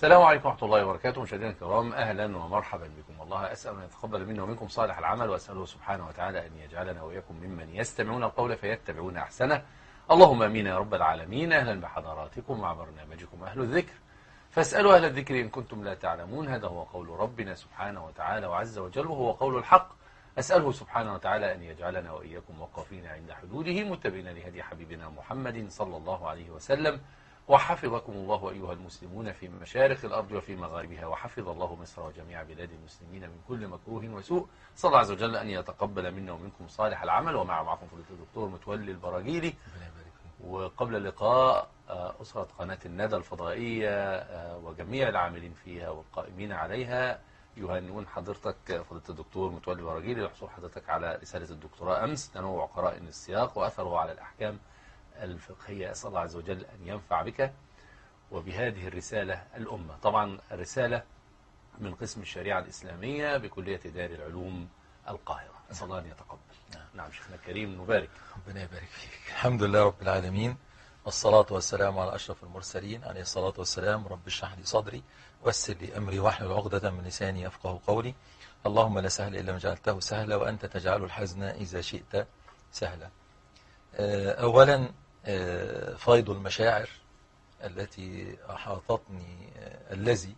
السلام عليكم ورحمة الله وبركاته. مشاهدينا الكرام، أهلا ومرحبا بكم. الله أسأل أن يتقبل منا ومنكم صالح العمل، وأسأله سبحانه وتعالى أن يجعلنا وإياكم ممن يستمعون القول فيتبعون أحسنه. اللهم آمين يا رب العالمين. أهلا بحضراتكم مع برنامجكم أهل الذكر، فاسألوا أهل الذكر إن كنتم لا تعلمون. هذا هو قول ربنا سبحانه وتعالى وعز وجل، وهو قول الحق. أسأله سبحانه وتعالى أن يجعلنا وإياكم وقافين عند حدوده، متبعين لهدي حبيبنا محمد صلى الله عليه وسلم. وحفظكم الله أيها المسلمون في مشارق الأرض وفي مغاربها، وحفظ الله مصر وجميع بلاد المسلمين من كل مكروه وسوء. صلى الله عز وجل أن يتقبل منا ومنكم صالح العمل. معكم فضيلة الدكتور متولي البراجيلي. وقبل اللقاء أسرة قناة الندى الفضائية وجميع العاملين فيها والقائمين عليها يهنئون حضرتك فضيلة الدكتور متولي البراجيلي لحصول حضرتك على رسالة الدكتوراه أمس، تنوع قرائن السياق وأثره على الأحكام الفقهية. أسأل الله عز وجل أن ينفع بك وبهذه الرسالة الأمة. طبعا الرسالة من قسم الشريعة الإسلامية بكلية دار العلوم القاهرة. أسأل الله أن يتقبل. نعم شيخنا الكريم، نبارك. ربنا يبارك فيك. الحمد لله رب العالمين، والصلاة والسلام على أشرف المرسلين عليه الصلاة والسلام. رب اشرح لي صدري ويسر لي أمري واحلل عقدة من لساني يفقهوا قولي. اللهم لا سهل إلا ما جعلته سهلا، وأنت تجعل الحزن إذا شئت سهلا. أولا فيض المشاعر التي أحاطتني التي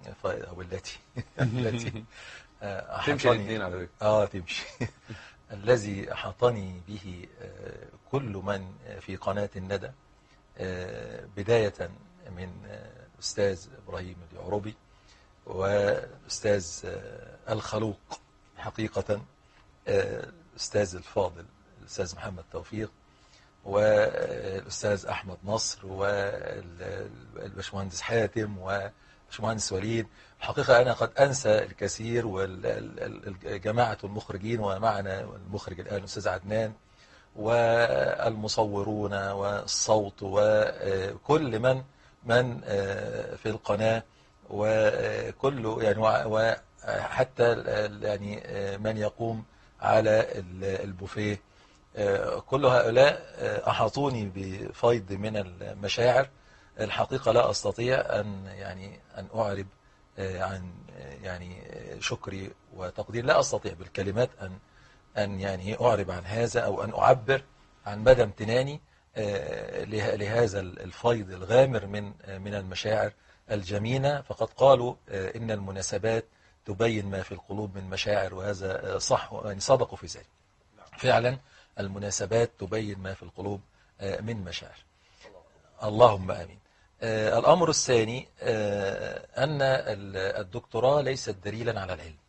تمشي الاثنين على فكرة. تمشي الذي أحاطني به كل من في قناة الندى، بداية من الأستاذ إبراهيم اليعربي، والأستاذ الخلوق حقيقة، الأستاذ الفاضل الأستاذ محمد توفيق، والأستاذ أحمد نصر، والباشمهندس حاتم، وباشمهندس وليد. حقيقة أنا قد أنسى الكثير، وجماعة المخرجين، ومعنا المخرج الآن الأستاذ عدنان، والمصورون والصوت، وكل من في القناة، وكل يعني، وحتى يعني من يقوم على البوفيه. كل هؤلاء أحاطوني بفيض من المشاعر. الحقيقة لا أستطيع أن أعرب عن شكري وتقدير. لا أستطيع بالكلمات أن أعرب عن هذا، أو أن أعبر عن مدى امتناني لهذا الفيض الغامر من المشاعر الجميلة. فقد قالوا إن المناسبات تبين ما في القلوب من مشاعر، وهذا صح، يعني صدقوا في ذلك. فعلا المناسبات تبين ما في القلوب من مشاعر. اللهم آمين. الأمر الثاني أن الدكتوراه ليست دليلا على العلم،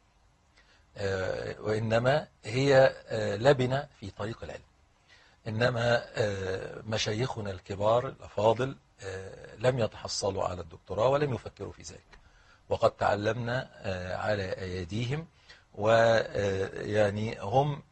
وإنما هي لبنة في طريق العلم. إنما مشايخنا الكبار الأفاضل لم يتحصلوا على الدكتوراه ولم يفكروا في ذلك، وقد تعلمنا على أيديهم، ويعني هم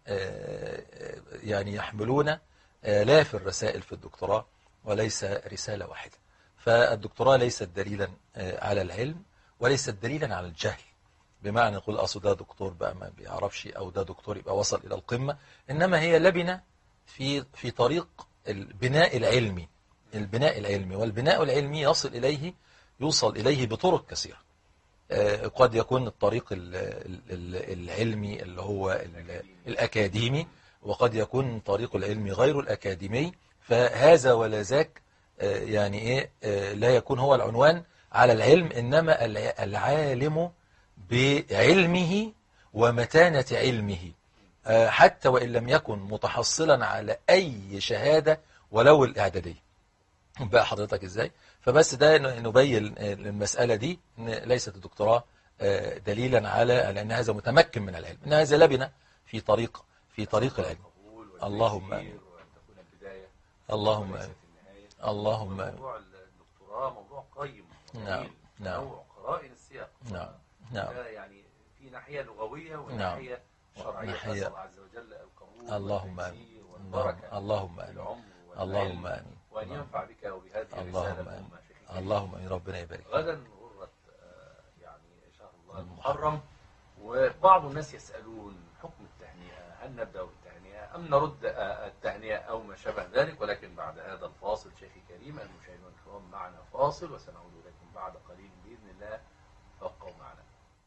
يحملون آلاف الرسائل في الدكتوراه وليس رسالة واحدة. فالدكتوراه ليست دليلا على العلم، وليست دليلا على الجهل، بمعنى نقول أصل ده دكتور بقى ما بيعرفش، أو ده دكتور يبقى وصل إلى القمة. إنما هي لبنة في طريق البناء العلمي. والبناء العلمي يوصل إليه بطرق كثيرة. قد يكون الطريق العلمي اللي هو الأكاديمي، وقد يكون طريق العلمي غير الأكاديمي. فهذا ولا ذاك لا يكون هو العنوان على العلم، إنما العالم بعلمه ومتانة علمه، حتى وإن لم يكن متحصلا على أي شهادة ولو الإعدادية. بقى حضرتك إزاي؟ فبس ده نبين المسألة دي، إن ليست الدكتوراه دليلا على أن هذا متمكن من العلم، إن هذا لبنة في طريق العلم. اللهم آمين. اللهم آمين. اللهم آمين. موضوع الدكتوراه موضوع قيم. نعم. نوع قرائن السياق. نعم. يعني في ناحية لغوية وناحية شرعية. نسأل الله عز وجل القبول اللهم آمين. والبركة. اللهم آمين. اللهم آمين. وأن ينفع بك وبهذه اللهم آمين. اللهم آمين. ربنا يبارك. غدا غرة شهر الله المحرم، وبعض الناس يسألون حكم التهنئة، هل نبدأ بالتهنئة أم نرد التهنئة أو ما شابه ذلك؟ ولكن بعد هذا الفاصل شيخي كريم، المشاهدون الكرام معنا فاصل، وسنعود إليكم بعد قليل بإذن الله فابقوا معنا.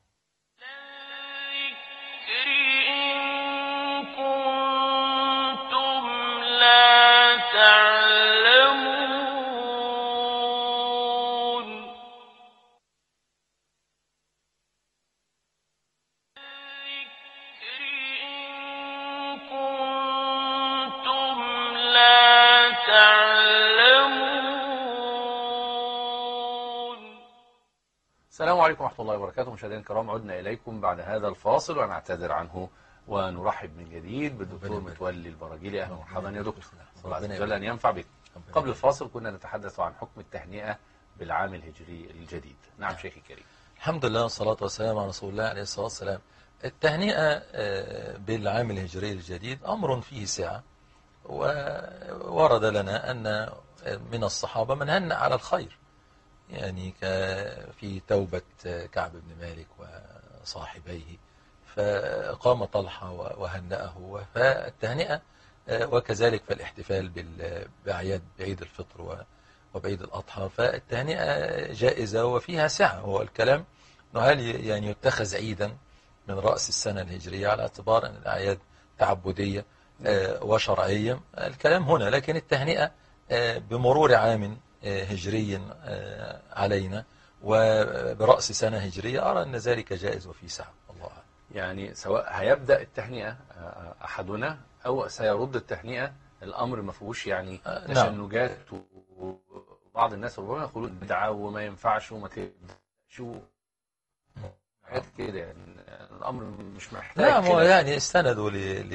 السلام عليكم ورحمة الله وبركاته. مشاهدينا الكرام، عدنا إليكم بعد هذا الفاصل ونعتذر عنه ونرحب من جديد بالدكتور متولي البراجيلي. أهلا ومرحبا يا دكتور، الله عز وجل أن ينفع بك. قبل الفاصل كنا نتحدث عن حكم التهنئة بالعام الهجري الجديد. نعم شيخي الكريم. الحمد لله والصلاة والسلام على رسول الله عليه الصلاة والسلام. التهنئة بالعام الهجري الجديد أمر فيه سعة، وورد لنا أن من الصحابة من هنأ على الخير، يعني في توبة كعب بن مالك وصاحبيه، فقام طلحة وهنأه. فالتهنئة وكذلك فالاحتفال بأعياد بعيد الفطر وبعيد الأضحى، فالتهنئة جائزة وفيها سعة. هو الكلام أنه هل يعني يتخذ عيدا من رأس السنة الهجرية على اعتبار أن الأعياد تعبدية وشرعية؟ الكلام هنا، لكن التهنئة بمرور عام هجري علينا وبرأس سنة هجرية أرى أن ذلك جائز وفي سعة. الله أعلم. يعني سواء هيبدأ التهنئة أحدنا أو سيرد التهنئة، الأمر ما فيهوش يعني تشنجات. وبعض الناس ربما يقولون بدعة وما ينفعش وما تبدأش حاجات كده، يعني الأمر مش محتاج. نعم، هو يعني استندوا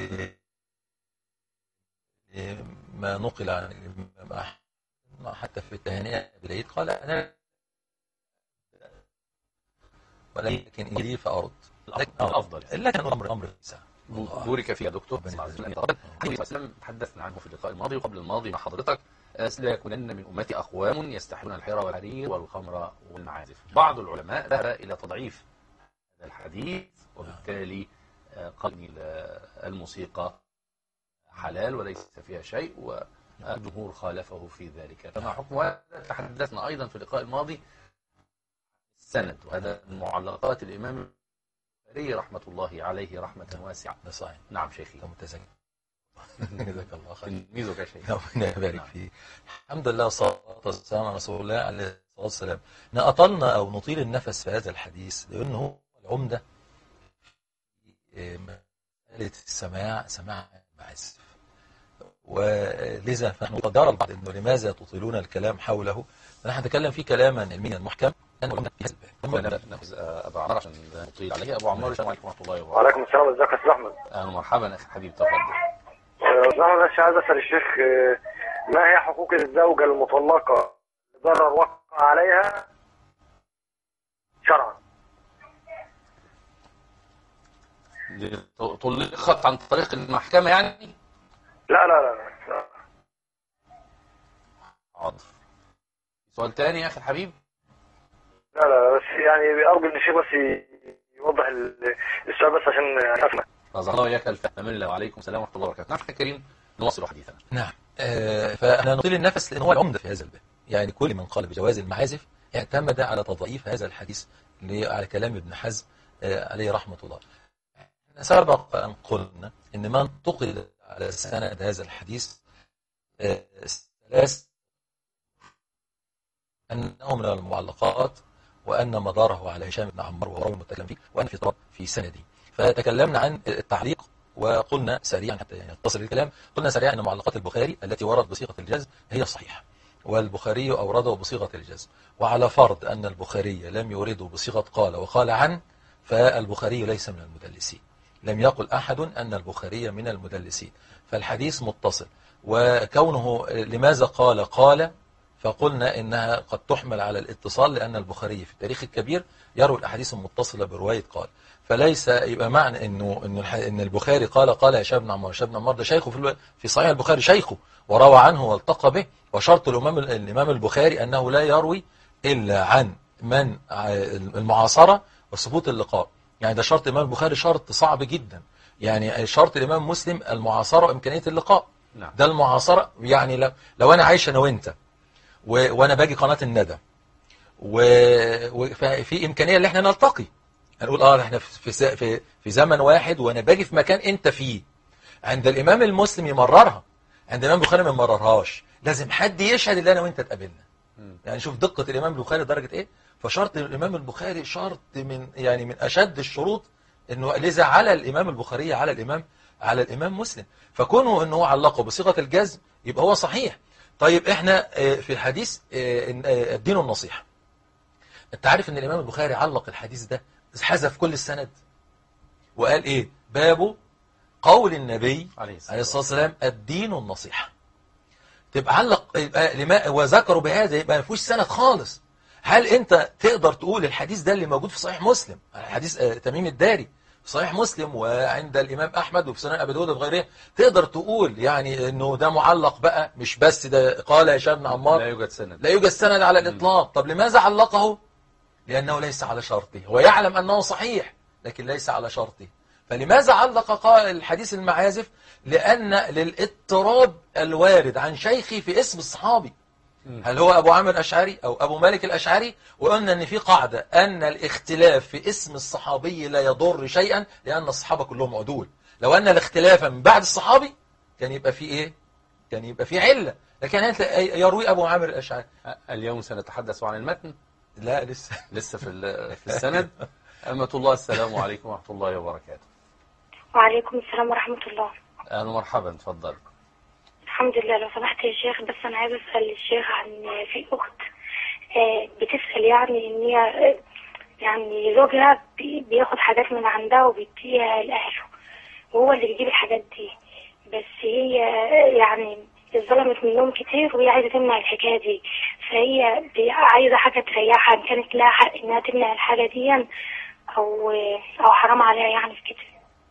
ما نقل عن الإمام أحمد حتى في التهنئة بالعيد قال أنا ولكن إلي فأرد، لكن الأفضل، لكن الأمر سهل بورك فيه يا دكتور. تحدثنا عنه في اللقاء الماضي وقبل الماضي مع حضرتك. لا يكونن من أمتي أقوام يستحلون الحرى والحرير والخمر والمعازف. بعض العلماء ذهب إلى تضعيف هذا الحديث، وبالتالي قال الموسيقى حلال وليس فيها شيء، والجمهور خالفه في ذلك. فما حكم هذا؟ تحدثنا أيضا في اللقاء الماضي السند، وهذا من معلقات الإمام البخاري رحمة الله عليه رحمة واسعة. صحيح. نعم شيخي. متزكي. جزاك الله خير. ميزك يا شيخ. ربنا يبارك فيك. الحمد لله والصلاة والسلام على رسول الله عليه الصلاة والسلام. أطلنا أو نطيل النفس في هذا الحديث لأنه العمدة مسألة سماع المعازف، ولذا فنحن قد يرى البعض أنه لماذا تطيلون الكلام حوله. نحن نتكلم فيه كلاما علميا محكم. ناخذ ابو عمار عشان نطيل عليه. ابو عمار، السلام عليكم ورحمه الله وبركاته. وعليكم السلام، ازيك يا استاذ احمد؟ اهلا ومرحبا اخي الحبيب، تفضل. انا بس عايز اسال الشيخ، ما هي حقوق الزوجه المطلقه ضرر وقع عليها شرعا؟ طلقت عن طريق المحكمه يعني؟ لا. حاضر. سؤال ثاني يا اخي الحبيب؟ لا بس يعني ارجو ان الشيخ بس يوضح السؤال بس عشان افهم. رضا الله وياك الفهم. وعليكم السلام ورحمه الله وبركاته. نعم اخي الكريم، نواصل حديثنا. نعم. فاحنا نطيل النفس لان هو العمده في هذا الباب. يعني كل من قال بجواز المعازف اعتمد على تضعيف هذا الحديث على كلام ابن حزم عليه رحمه الله. سبق ان قلنا ان من انتقل على سند هذا الحديث ثلاث، أنه من المعلقات، وأن مداره على هشام بن عمار وهو المتكلم فيه، وأن في اضطراب في سندي. فتكلمنا عن التعليق وقلنا سريعا حتى يعني يتصل الكلام، قلنا سريعا أن معلقات البخاري التي ورد بصيغة الجزم هي صحيحة، والبخاري أورده بصيغة الجزم. وعلى فرض أن البخاري لم يورده بصيغة قال وقال عن، فالبخاري ليس من المدلسين. لم يقل أحد أن البخاري من المدلسين، فالحديث متصل. وكونه لماذا قال فقلنا إنها قد تحمل على الاتصال، لأن البخاري في التاريخ الكبير يروي الأحاديث المتصلة برواية قال. فليس يبقى معنى إن البخاري قال هشام بن عمار. هشام بن عمار ده شيخه في صحيح البخاري، شيخه وروى عنه والتقى به. وشرط الإمام البخاري أنه لا يروي إلا عن من المعاصرة وثبوت اللقاء. يعني ده شرط الإمام البخاري، شرط صعب جدا. يعني شرط الإمام مسلم المعاصرة وإمكانية اللقاء. نعم. ده المعاصرة. يعني لو أنا عايش أنا وإنت، وأنا باجي قناة الندى وفي إمكانية اللي احنا نلتقي، هنقول احنا في زمن واحد وانا باجي في مكان انت فيه. عند الامام المسلم يمررها، عند الامام البخاري ما يمررهاش، لازم حد يشهد اللي انا وانت اتقابلنا. يعني شوف دقة الامام البخاري درجة ايه. فشرط الامام البخاري شرط من اشد الشروط، انه لذا على الامام البخاري على الامام مسلم، فكونه انه علقه بصيغة الجزم يبقى هو صحيح. طيب احنا في الحديث الدين النصيحة. انت عارف ان الامام البخاري علق الحديث ده، حذف كل السند وقال ايه؟ باب قول النبي عليه الصلاة والسلام الدين النصيحة. تبقى علق وذكروا بهذا، يبقى ما فيهوش سند خالص. هل انت تقدر تقول الحديث ده اللي موجود في صحيح مسلم، حديث تميم الداري في صحيح مسلم وعند الامام احمد وفي سنن ابي داود وغيره، تقدر تقول يعني انه ده معلق بقى، مش بس ده قال هشام بن عمار لا يوجد سند على الاطلاق؟ طب لماذا علقه؟ لأنه ليس على شرطه، هو يعلم أنه صحيح لكن ليس على شرطه. فلماذا علق الحديث المعازف؟ لأن للاضطراب الوارد عن شيخي في اسم الصحابي، هل هو أبو عامر الأشعري أو أبو مالك الأشعري؟ وقلنا أن في قاعدة أن الاختلاف في اسم الصحابي لا يضر شيئا، لأن الصحابة كلهم عدول. لو أن الاختلاف من بعد الصحابي كان يبقى في إيه؟ كان يبقى في علة، لكن يروي أبو عامر الأشعري. اليوم سنتحدث عن المتن؟ لا لسه في السند. أمة الله، السلام عليكم ورحمة الله وبركاته. وعليكم السلام ورحمة الله. أهلا ومرحبا، تفضل. الحمد لله. لو سمحت يا شيخ، بس أنا عايز أسأل الشيخ عن في أخت بتسأل يعني إن هي يعني زوجها بياخد حاجات من عندها وبيديها لأهله، وهو اللي بيجيب الحاجات دي، بس هي يعني اتظلمت منهم كتير وهي عايزة تمنع الحكاية دي، فهي عايزة حاجة تريحها، إن كانت لها حق إنها تمنع الحاجة دي أو حرام عليها يعني في كده.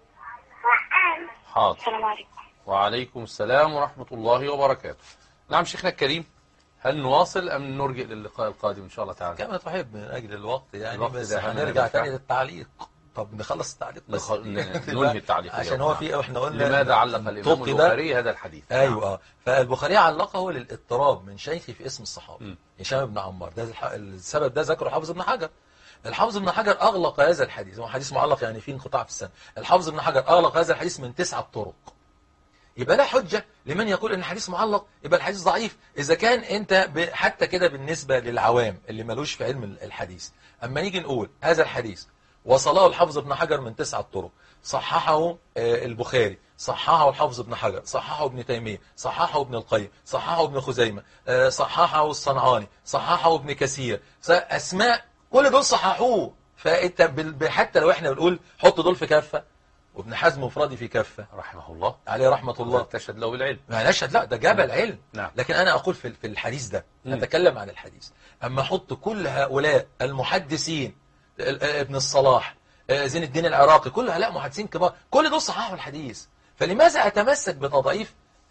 حاضر. السلام عليكم. وعليكم السلام ورحمة الله وبركاته. نعم شيخنا الكريم، هل نواصل أم نرجع للقاء القادم إن شاء الله تعالى؟ كما تحب من أجل الوقت يعني، الوقت بس ده هنرجع تاني للتعليق. طب نخلص التعليق بس ننهي التعليق عشان هو في احنا قلنا لماذا علق الإمام البخاري هذا الحديث؟ ايوه فالبخاري علقه للاضطراب من شيخي في اسم الصحابي هشام بن عمار. ده السبب ده ذكره حافظ ابن حجر. الحافظ ابن حجر أغلق هذا الحديث، هو حديث معلق يعني فيه انقطاع في السنة. الحافظ ابن حجر أغلق هذا الحديث من 9 طرق. يبقى لا حجة لمن يقول ان الحديث معلق، يبقى الحديث ضعيف. اذا كان انت حتى كده بالنسبة للعوام اللي ملوش في علم الحديث، اما نيجي نقول هذا الحديث وصله الحافظ ابن حجر من 9 طرق، صححه البخاري، صححه الحافظ ابن حجر، صححه ابن تيمية، صححه ابن القيم، صححه ابن خزيمة، صححه الصنعاني، صححه ابن كثير، اسماء كل دول صححوه. فانت حتى لو احنا بنقول حط دول في كفة وابن حزم مفردي في كفة رحمه الله عليه رحمة الله، تشهد له بالعلم، ما نشهد لا ده جبل علم. نعم. لكن أنا أقول في الحديث ده نتكلم عن الحديث، أما حط كل هؤلاء المحدثين، ابن الصلاح، زين الدين العراقي، كل هؤلاء محدثين كبار، كل دول صححوا الحديث. فلماذا أتمسك بتضعيف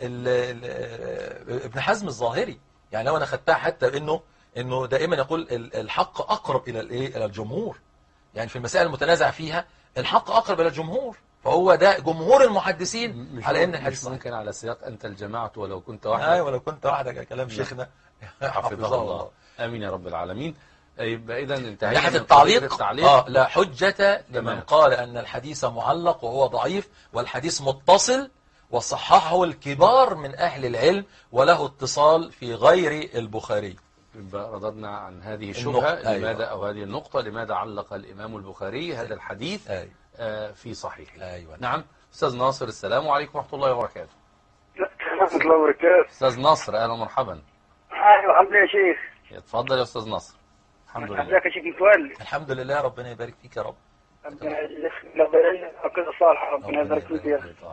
ابن حزم الظاهري؟ يعني لو أنا خدتها حتى إنه دائما يقول الحق أقرب إلى الجمهور، يعني في المسائل المتنازع فيها الحق أقرب إلى الجمهور، فهو ده جمهور المحدثين على ان الحديث ممكن على سياق انت الجماعه ولو كنت وحدك. ايوه ولو كنت وحدك، كلام شيخنا حفظه الله. امين يا رب العالمين. يبقى اذا انتهينا ناحيه من التعليق. لا حجه تمام. لمن قال ان الحديث معلق وهو ضعيف، والحديث متصل وصححه الكبار من اهل العلم وله اتصال في غير البخاري. يبقى رددنا عن هذه الشبهه. لماذا أيوة. او هذه النقطه، لماذا علق الامام البخاري هذا الحديث؟ أيوة. في صحيحه. أيوة. نعم. أستاذ ناصر، السلام عليكم ورحمة الله وبركاته. ورحمة الله وبركاته. أستاذ ناصر، أهلا ومرحبا. أيوة الحمد لله يا شيخ. اتفضل يا أستاذ ناصر. الحمد لله. ازيك يا شيخ متولي؟ الحمد لله، ربنا يبارك فيك يا رب. ربنا يجزيك كده صالح، ربنا يبارك فيك يا أخي.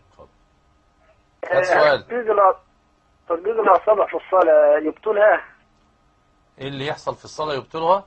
هذا سؤال. ترديد الأصابع في الصلاة يبطلها؟ إيه اللي يحصل في الصلاة يبطلها؟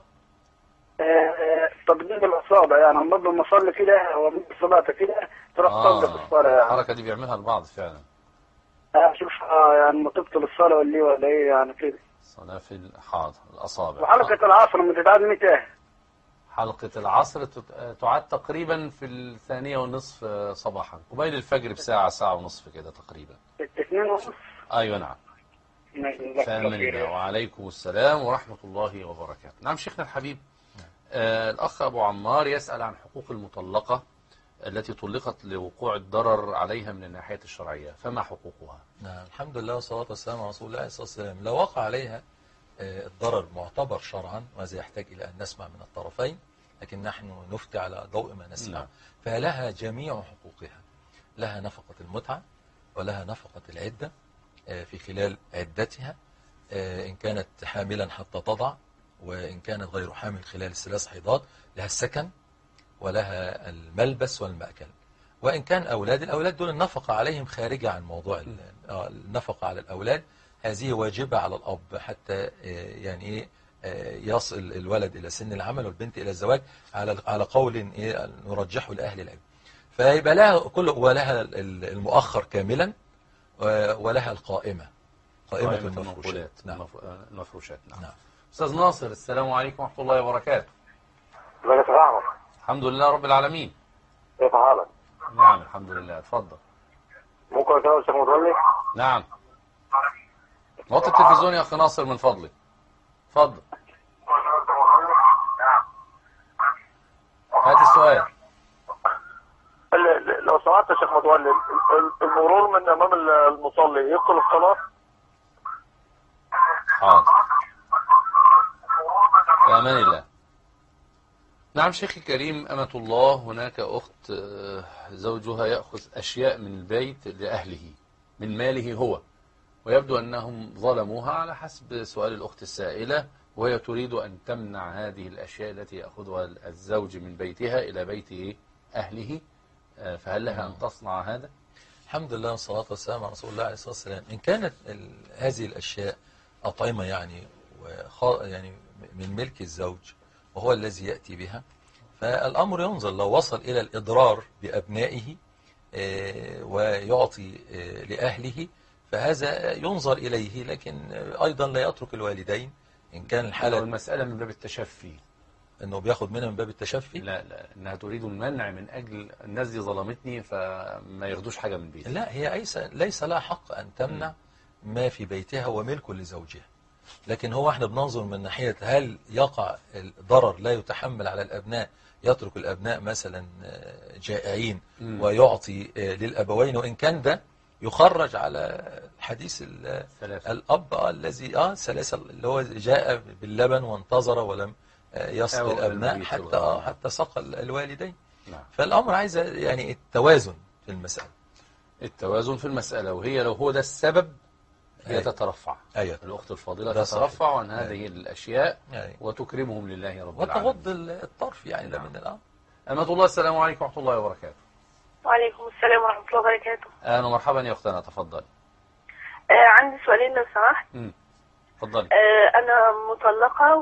تقديم الأصابع، يعني أما لما أصلي كده وأمد الصلاة كده تروح تقدم الصلاة يعني. الحركة دي بيعملها البعض فعلا. شوف يعني ما تبطل الصلاة ولا إيه يعني كده. الصلاة في حاضر الأصابع. وحلقة العصر لما تتعاد متى؟ حلقة العصر تعاد تقريبا في 2:30 صباحا، قبيل الفجر بساعة، ساعة ونصف كده تقريبا. 2:30. أيوة نعم. فآمن الله. وعليكم السلام ورحمة الله وبركاته. نعم شيخنا الحبيب، الأخ أبو عمار يسأل عن حقوق المطلقة التي طلقت لوقوع الضرر عليها من الناحية الشرعية، فما حقوقها؟ نعم، الحمد لله والصلاة والسلام على رسول الله صلى الله عليه وسلم. لو وقع عليها الضرر معتبر شرعا، وهذا يحتاج إلى أن نسمع من الطرفين، لكن نحن نفتي على ضوء ما نسمع. نعم. فلها جميع حقوقها، لها نفقة المتعة، ولها نفقة العدة في خلال عدتها، إن كانت حاملا حتى تضع، وإن كانت غير حامل خلال الثلاث حيضات، لها السكن ولها الملبس والمأكل. وإن كان الأولاد دول النفقة عليهم خارجة عن موضوع النفقة على الأولاد، هذه واجبة على الأب حتى يعني يصل الولد إلى سن العمل والبنت إلى الزواج، على قول نرجحه لأهل العلم. فيبقى لها ولها المؤخر كاملا، ولها القائمة، قائمة المفروشات. نعم. المفروشات. نعم. نعم. أستاذ ناصر، السلام عليكم ورحمة الله وبركاته. ازيك يا احمد؟ الحمد لله رب العالمين. كيف حالك؟ نعم الحمد لله. اتفضل. ممكن اسال الشيخ متولي؟ نعم. وطي التلفزيون يا أخي ناصر من فضلك. اتفضل. هات السؤال. لو سمحت يا شيخ متولي، المرور من امام المصلي يبطل الصلاه؟ حاضر. في أمان الله. نعم شيخي الكريم، أمة الله، هناك أخت زوجها يأخذ أشياء من البيت لأهله من ماله هو، ويبدو أنهم ظلموها على حسب سؤال الأخت السائلة، وهي تريد أن تمنع هذه الأشياء التي يأخذها الزوج من بيتها إلى بيت أهله، فهل لها أن تصنع هذا؟ الحمد لله والصلاة والسلام على رسول الله عليه الصلاة والسلام. إن كانت هذه الأشياء أطعمة يعني من ملك الزوج وهو الذي يأتي بها، فالأمر ينظر. لو وصل إلى الإضرار بأبنائه ويعطي لأهله، فهذا ينظر إليه، لكن أيضا لا يترك الوالدين إن كان الحالة المسألة من باب التشفي، أنه بياخد منها من باب التشفي. لا إنها تريد المنع من أجل الناس دي ظلمتني فما ياخدوش حاجة من بيتي. لا، هي ليس لها حق أن تمنع ما في بيتها وملك لزوجها، لكن هو احنا بننظر من ناحية هل يقع الضرر لا يتحمل على الأبناء، يترك الأبناء مثلا جائعين ويعطي للأبوين، وإن كان ده يخرج على حديث الأب الذي ثلاثة، اللي هو جاء باللبن وانتظر ولم يسقي الأبناء حتى سقى الوالدين. نعم. فالأمر عايز يعني التوازن في المسألة. التوازن في المسألة، وهي لو هو ده السبب هي تترفع. الأخت الفاضلة تترفع عن هذه الأشياء وتكرمهم لله رب العالمين، وتغض الطرف يعني. ده من الأمر. أمة الله، السلام عليكم ورحمة الله وبركاته. وعليكم السلام ورحمة الله وبركاته. أهلا ومرحبا يا أختنا، تفضلي. عندي سؤالين لو سمحت. تفضلي. أنا مطلقة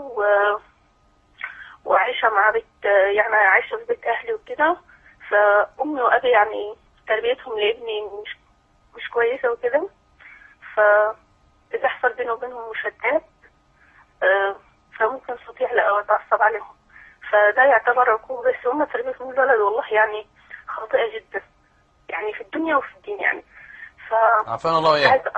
وعايشة مع يعني عايشة في بيت أهلي وكده، فأمي وأبي يعني تربيتهم لابني مش كويسة وكده، فبتحصل بيني وبينهم مشادات، فممكن صوتي يعلى أو أتعصب عليهم، فده يعتبر عقوبة. بس هم تربيتهم الولد والله يعني خاطئة جدا، يعني في الدنيا وفي الدين يعني. عافانا الله وإياك.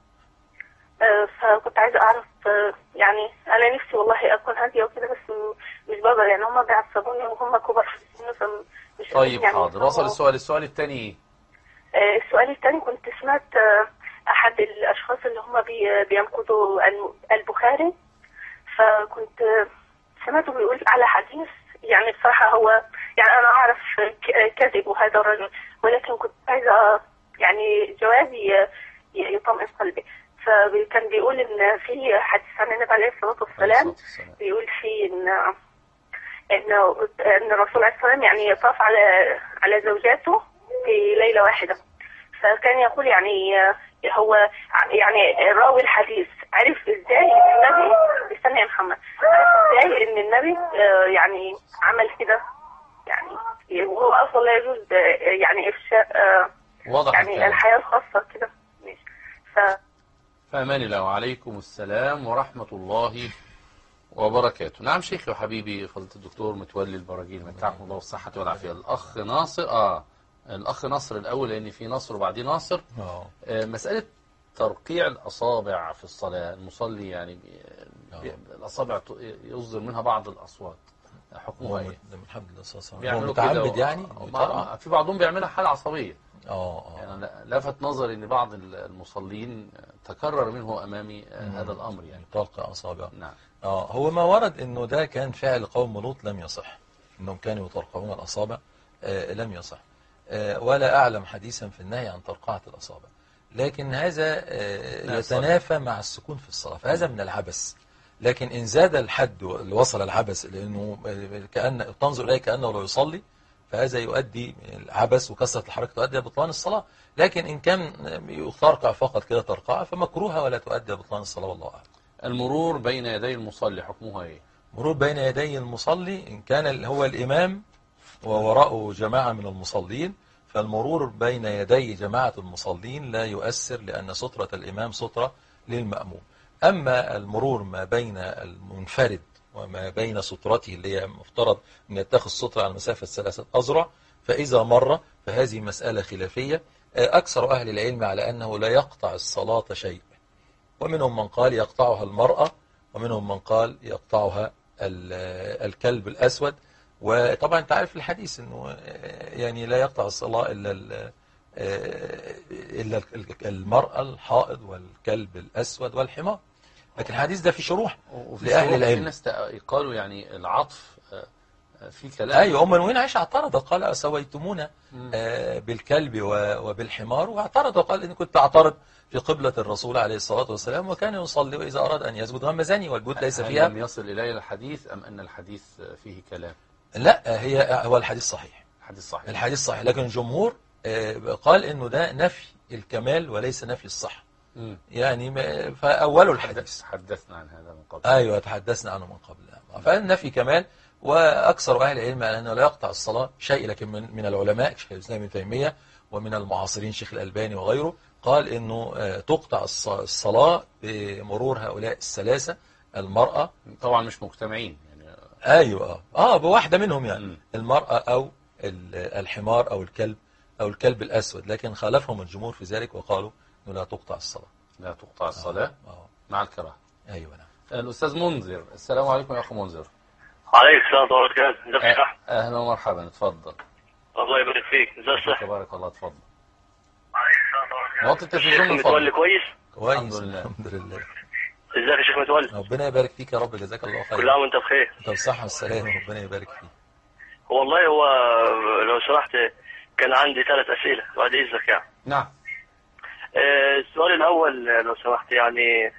فكنت عايزة أعرف يعني أنا نفسي والله أكون هادية وكده، بس مش بقدر يعني. هم بيعصبوني وهم كبار في السن، فمش طيب يعني. حاضر، وصل السؤال الثاني. السؤال الثاني، كنت سمعت أحد الأشخاص اللي هم بينقضوا البخاري، فكنت سمعته بيقول على حديث، يعني بصراحة هو يعني أنا أعرف كذب هذا الرجل، ولكن كنت عايزة يعني جوابي يطمئن قلبي. فكان بيقول إن في حديث عن النبي عليه الصلاة والسلام بيقول فيه إن الرسول عليه السلام يعني طاف على زوجاته في ليلة واحدة، فكان يقول يعني هو يعني راوي الحديث عرف ازاي النبي، استنى يا محمد، عرف ازاي ان النبي يعني عمل كده، يعني وهو اصلا لا يجوز يعني افشاء يعني الحياة الخاصة كده. فأمان الله. وعليكم السلام ورحمة الله وبركاته. نعم شيخي وحبيبي فضيلة الدكتور متولي البراجيل، متعكم الله والصحة والعافية. الأخ ناصر الأخ نصر الأول، لأن في نصر وبعدين ناصر. مسألة ترقيع الأصابع في الصلاة، المصلي يعني الأصابع يصدر منها بعض الأصوات، حكمها إيه؟ الحمد لله صلى الله عليه وسلم. بيعملوا متعمد يعني في بعضهم بيعملها حالة عصبية. يعني لفت نظري ان بعض المصلين تكرر منه امامي هذا الامر، يعني طلق اصابع. نعم. هو ما ورد انه ده كان فعل قوم لوط لم يصح، انهم كانوا يطرقعون الاصابع، لم يصح، ولا اعلم حديثا في النهي عن طرقعة الاصابع، لكن هذا يتنافى مع السكون في الصلاة، فهذا من العبث. لكن ان زاد الحد اللي وصل العبث لانه كأن تنظر اليه كأنه لا يصلي، فهذا يؤدي العبث وكثرة الحركة تؤدي بطلان الصلاة. لكن إن كان يترقع فقط كده ترقعة فمكروهة ولا تؤدي بطلان الصلاة، والله أعلم. المرور بين يدي المصلي حكمها إيه؟ مرور بين يدي المصلي إن كان هو الإمام ووراءه جماعة من المصلين، فالمرور بين يدي جماعة المصلين لا يؤثر، لأن سترة الإمام سترة للمأموم. أما المرور ما بين المنفرد وما بين سترته اللي هي مفترض أن يتخذ سترة على مسافة 3 أذرع، فإذا مر فهذه مسألة خلافية. أكثر أهل العلم على أنه لا يقطع الصلاة شيء، ومنهم من قال يقطعها المرأة، ومنهم من قال يقطعها الكلب الأسود. وطبعا أنت عارف الحديث أنه يعني لا يقطع الصلاة إلا المرأة الحائض والكلب الأسود والحمار، لكن الحديث ده في شروح لأهل العلم. الناس قالوا يعني العطف في كلام. أيوة، أم المؤمنين عائشة اعترض قال أسويتمونا بالكلب وبالحمار، واعترض وقال إن كنت أعترض في قبلة الرسول عليه الصلاة والسلام وكان يصلي وإذا أراد أن يسجد غمزني والبيوت ليس فيها. لم يصل إلي الحديث أم أن الحديث فيه كلام؟ لا، هو الحديث صحيح. الحديث صحيح، لكن الجمهور قال إنه ده نفي الكمال وليس نفي الصحة. يعني فأولوا الحديث حدثنا عن هذا من قبل. أيوة، تحدثنا عنه من قبل. فالنفي كمال، وأكثر أهل العلم على أنه لا يقطع الصلاة شيء، لكن من العلماء شيخ الإسلام ابن تيمية ومن المعاصرين شيخ الألباني وغيره قال أنه تقطع الصلاة بمرور هؤلاء الثلاثة، المرأة طبعا مش مجتمعين يعني. أيوة بواحدة منهم يعني المرأة أو الحمار أو الكلب الأسود، لكن خالفهم الجمهور في ذلك وقالوا أنه لا تقطع الصلاة. لا تقطع الصلاة مع الكراهة. أيوة نعم. الأستاذ منذر، السلام عليكم يا أخو منذر. عليك السلام ورحمة الله وبركاته. أهلا ومرحبا، اتفضل. الله يبارك فيك، ازي الصحة؟ تبارك الله، اتفضل. عليك السلام ورحمة الله. وطي التلفزيون من متولي فضلك. كويس؟ الحمد لله. ازيك يا شيخ متولي؟ ربنا يبارك فيك يا رب، جزاك الله خير. كل عام وانت بخير. انت بالصحة والسلامة، ربنا يبارك فيك. والله هو لو سمحت كان عندي 3 أسئلة بعد إذنك يعني. نعم. السؤال الأول لو سمحت يعني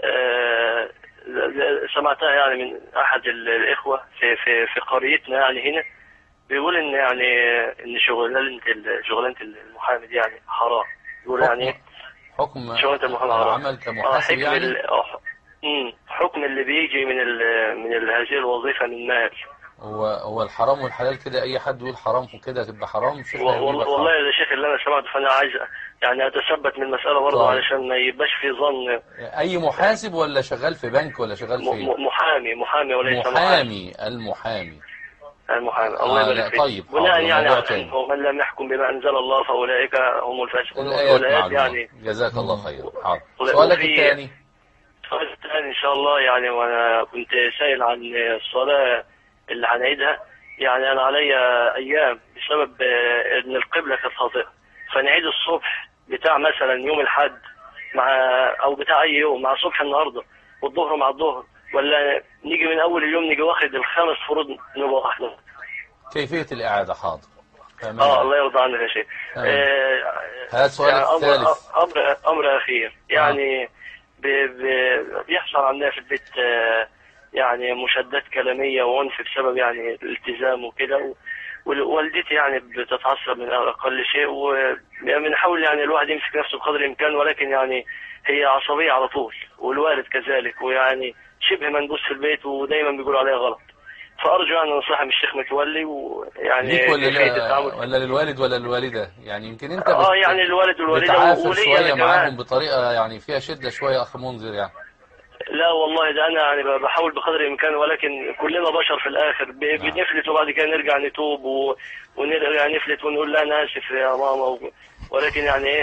سمعتها يعني من أحد الإخوة في قريتنا يعني هنا، بيقول إن يعني إن شغلانة المحامي دي يعني حرام. بيقول يعني حكم شغلانة المحامي حرام. عمل كمحاسب يعني. حكم اللي بيجي من هذه الوظيفة من مال. هو الحرام والحلال كده أي حد يقول حرام وكده تبقى حرام. والله يا شيخ اللي أنا سمعته، فأنا عايز يعني أتثبت من المسألة برضه طيب. علشان ما يبقاش في ظن. أي محاسب ولا شغال في بنك ولا شغال في محامي وليس المحامي. الله يبارك فيك. طيب بناء يعني ومن لم يحكم بما أنزل الله فأولئك هم الفاسقون. الآيات يعني جزاك الله خير. حاضر. سؤالك الثاني. السؤال الثاني إن شاء الله يعني، وأنا كنت سائل عن الصلاة اللي هنعيدها. يعني أنا علي أيام بسبب إن القبلة كانت خاطئة، فنعيد الصبح بتاع مثلا يوم الحد أو بتاع أي يوم مع صبح النهاردة والظهر مع الظهر، ولا نيجي من أول اليوم نيجي واخد ال5 فروض نبقى واحدة؟ كيفية الإعادة؟ حاضر. الله يرضى عنك يا شيخ. هذا السؤال يعني الثالث. أمر أخير يعني بيحصل عندنا في البيت يعني مشادات كلامية وعنف بسبب يعني الالتزام وكده، ووالدتي يعني بتتعصب من أقل شيء، وبنحاول يعني الواحد يمسك نفسه بقدر الإمكان، ولكن يعني هي عصبية على طول، والوالد كذلك، ويعني شبه منبوس في البيت ودايما بيقولوا عليها غلط. فأرجو يعني نصيحة من الشيخ متولي، ويعني ليك ولا للوالد ولا للوالدة؟ يعني يمكن انت يعني الوالد والوالدة بتعافر شوية معاهم بطريقة يعني فيها شدة شوية أخ منذر يعني. لا والله ده أنا يعني بحاول بقدر الإمكان، ولكن كلنا بشر في الآخر، بنفلت وبعد كده نرجع نتوب ونرجع نفلت ونقول لا أنا آسف يا ماما ولكن يعني إيه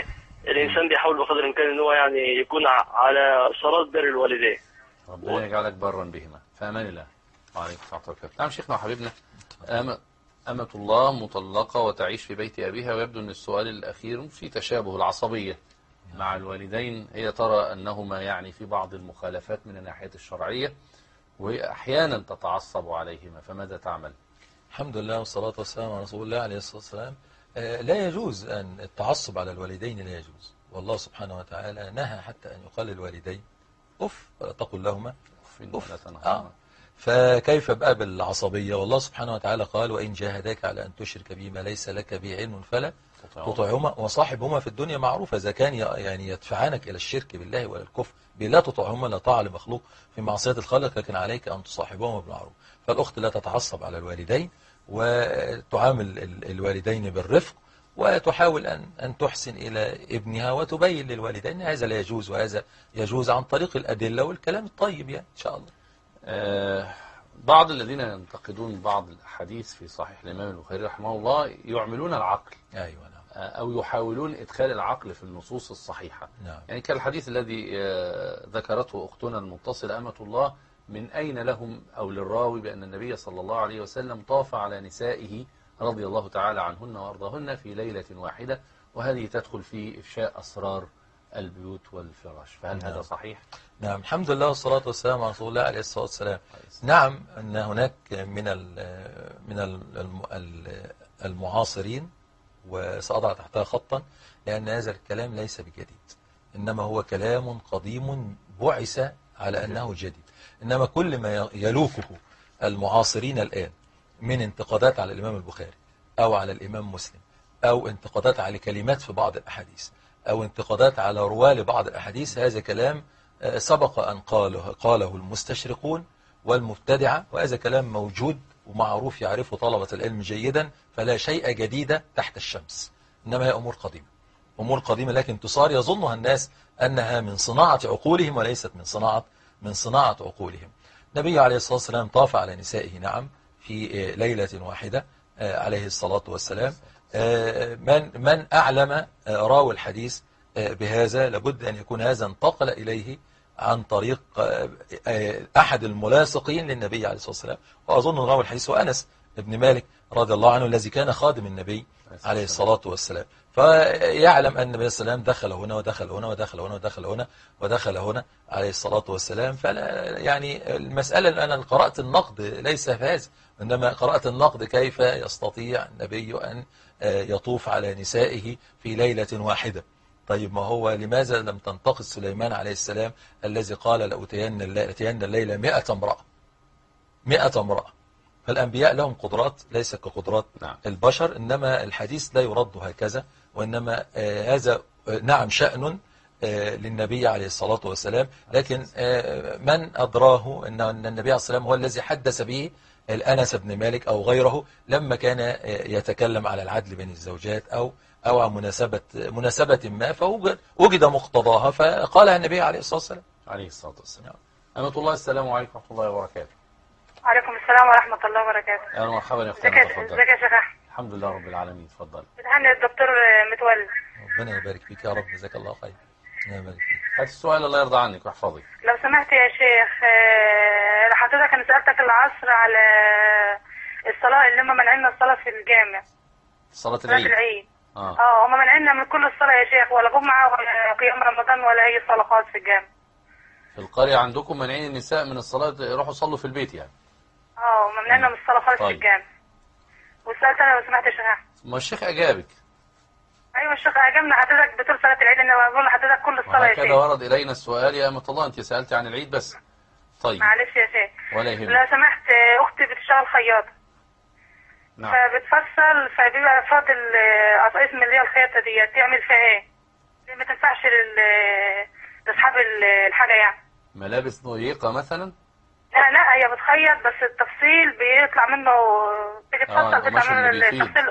الانسان بيحاول بقدر الامكان ان هو يعني يكون على صراط بر الوالدين. ربنا يجعلك برا بهما. في امان الله. وعليكم السلام ورحمه الله. نعم شيخنا وحبيبنا، أمة الله مطلقة وتعيش في بيت أبيها، ويبدو أن السؤال الأخير في تشابه العصبية مع الوالدين. هي ترى أنهما يعني في بعض المخالفات من الناحية الشرعية، وهي أحيانا تتعصب عليهما، فماذا تعمل؟ الحمد لله والصلاة والسلام على رسول الله عليه الصلاة والسلام. لا يجوز أن التعصب على الوالدين، لا يجوز، والله سبحانه وتعالى نهى حتى أن يقال للوالدين أف ولا تقل لهما أف. فكيف بقى بالعصبية؟ والله سبحانه وتعالى قال: وإن جاهداك على أن تشرك بي ما ليس لك به علم فلا تطعهما وصاحبهما في الدنيا معروفة. إذا كان يعني يدفعانك إلى الشرك بالله ولا الكفر، لا تطعهما، لا طاعة لمخلوق في معصية الخالق، لكن عليك أن تصاحبهما بالمعروف. فالأخت لا تتعصب على الوالدين، وتعامل الوالدين بالرفق، وتحاول أن تحسن إلى ابنها، وتبين للوالدين هذا لا يجوز وهذا يجوز عن طريق الأدلة والكلام الطيب يعني إن شاء الله. بعض الذين ينتقدون بعض الحديث في صحيح الإمام البخاري رحمه الله يعملون العقل. أيوة نعم. أو يحاولون إدخال العقل في النصوص الصحيحة. نعم. يعني كالحديث الذي ذكرته أختنا المتصلة أمة الله: من أين لهم أو للراوي بأن النبي صلى الله عليه وسلم طاف على نسائه رضي الله تعالى عنهن وأرضاهن في ليلة واحدة، وهذه تدخل في إفشاء أسرار البيوت والفراش، فهل هذا صحيح؟ نعم الحمد لله والصلاة والسلام على رسول الله عليه الصلاة والسلام. نعم أن هناك من المعاصرين، وسأضع تحتها خطا، لأن هذا الكلام ليس بجديد، إنما هو كلام قديم بعث على أنه جديد. إنما كل ما يلوكه المعاصرين الآن من انتقادات على الإمام البخاري أو على الإمام مسلم، أو انتقادات على كلمات في بعض الأحاديث، أو انتقادات على رواة لبعض الأحاديث، هذا كلام سبق أن قاله المستشرقون والمبتدعة، وهذا كلام موجود ومعروف يعرفه طلبة العلم جيدا، فلا شيء جديد تحت الشمس، إنما هي أمور قديمة، أمور قديمة لكن تصار يظنها الناس أنها من صناعة عقولهم، وليست من صناعة عقولهم. النبي عليه الصلاة والسلام طاف على نسائه نعم في ليلة واحدة عليه الصلاة والسلام. من أعلم راوي الحديث بهذا لابد أن يكون هذا انتقل إليه عن طريق أحد الملاصقين للنبي عليه الصلاة والسلام، وأظن راوي الحديث هو أنس بن مالك رضي الله عنه، الذي كان خادم النبي عليه الصلاة والسلام، فيعلم أن النبي صلى الله عليه وسلم دخل هنا ودخل هنا ودخل هنا ودخل هنا ودخل هنا عليه الصلاة والسلام. فلا يعني المسألة أنا قرأت النقد ليس في هذا، إنما قرأت النقد كيف يستطيع النبي أن يطوف على نسائه في ليلة واحدة. طيب ما هو لماذا لم تنتقد سليمان عليه السلام الذي قال لأتين الليلة 100 امرأة 100 امرأة؟ فالأنبياء لهم قدرات ليس كقدرات البشر، إنما الحديث لا يرد هكذا، وإنما هذا نعم شأن للنبي عليه الصلاة والسلام، لكن من أدراه أن النبي عليه الصلاة والسلام هو الذي حدث به الأنس بن مالك أو غيره لما كان يتكلم على العدل بين الزوجات أو عن مناسبة ما، فوجد مقتضاها فقالها النبي عليه الصلاة والسلام. عليه الصلاة والسلام. أمة الله، السلام عليكم ورحمة الله وبركاته. وعليكم السلام ورحمة الله وبركاته. أهلا ومرحبا يا أختي. ازيك يا شيخ أحمد؟ الحمد لله رب العالمين. اتفضل. بتهني الدكتور متولي. ربنا يبارك فيك يا رب، جزاك الله خير. ربنا يبارك فيك. هات السؤال الله يرضى عنك ويحفظك. لو سمحت يا شيخ، حضرتك أنا سألتك العصر على الصلاة اللي هم منعنا الصلاة في الجامع. صلاة العيد. هم منعنا من كل الصلاة يا شيخ، ولا جمعة ولا قيام رمضان ولا أي صلاة خالص في الجامع. في القرية عندكم منعين النساء من الصلاة، يروحوا يصلوا في البيت يعني؟ ممنعنا من الصلاة خالص في الجامع. وسألت أنا لو سمحت يا شيخ أحمد. ما الشيخ أجابك؟ أيوة الشيخ أجابنا، حضرتك بتقول صلاة العيد، أنا بقول لحضرتك كل الصلاة يا شيخ. كده ورد إلينا السؤال يا أمة الله، أنت سألت عن العيد بس. طيب معلش يا شيخ. ولا يهمك. لو سمحت، أختي بتشتغل خياطة. نعم. فبتفصل، فبيبقى فاضل قطعة من اللي هي الخياطة دي، تعمل فيها إيه؟ ما تنفعش لأصحاب الحاجة يعني. ملابس ضيقة مثلا؟ لا هي بتخيط بس التفصيل بيطلع منه، تيجي تفصل بيطلع منه التفصيل.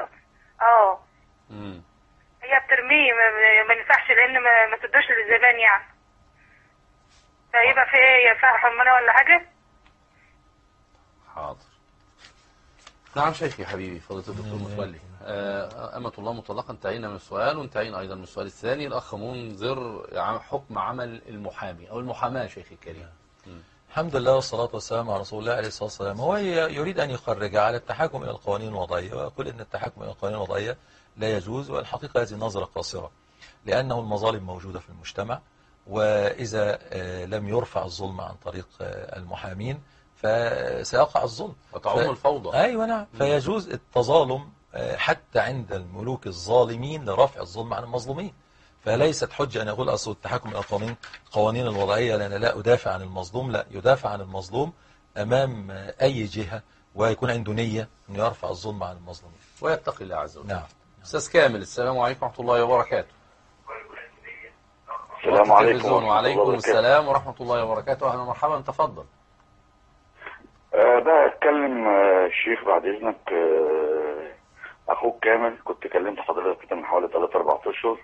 هي بترميه، ما ينفعش لأن ما تدوش للزبائن يعني. فيبقى في ايه، فيها حمانة ولا حاجة؟ حاضر. نعم شيخي حبيبي فضيلة الدكتور متولي. أمة الله مطلقة، انتهينا من السؤال وانتهينا أيضا من السؤال الثاني. الأخ منذر، حكم عمل المحامي أو المحاماة شيخي الكريم. الحمد لله والصلاة والسلام على رسول الله عليه الصلاة والسلام. هو يريد أن يخرج على التحاكم إلى القوانين الوضعية، ويقول أن التحاكم إلى القوانين الوضعية لا يجوز، والحقيقة هذه نظرة قاصرة، لأنه المظالم موجودة في المجتمع، وإذا لم يرفع الظلم عن طريق المحامين فسيقع الظلم وتعم الفوضى. أيوة نعم. فيجوز التظالم حتى عند الملوك الظالمين لرفع الظلم عن المظلومين. فليست حجة أن يقول أصل التحكم إلى القوانين الوضعية لأن لا أدافع عن المظلوم. لا، يدافع عن المظلوم أمام أي جهة، ويكون عنده نية أن يرفع الظلم عن المظلومين ويتقي الله عز وجل. نعم. أستاذ كامل، السلام عليكم ورحمة الله وبركاته. السلام عليكم. وعليكم السلام ورحمة الله وبركاته. أهلا ومرحبا، تفضل. ده اتكلم الشيخ بعد اذنك. اخوك كامل، كنت كلمت حضرتك كده من حوالي 3-4 اشهر.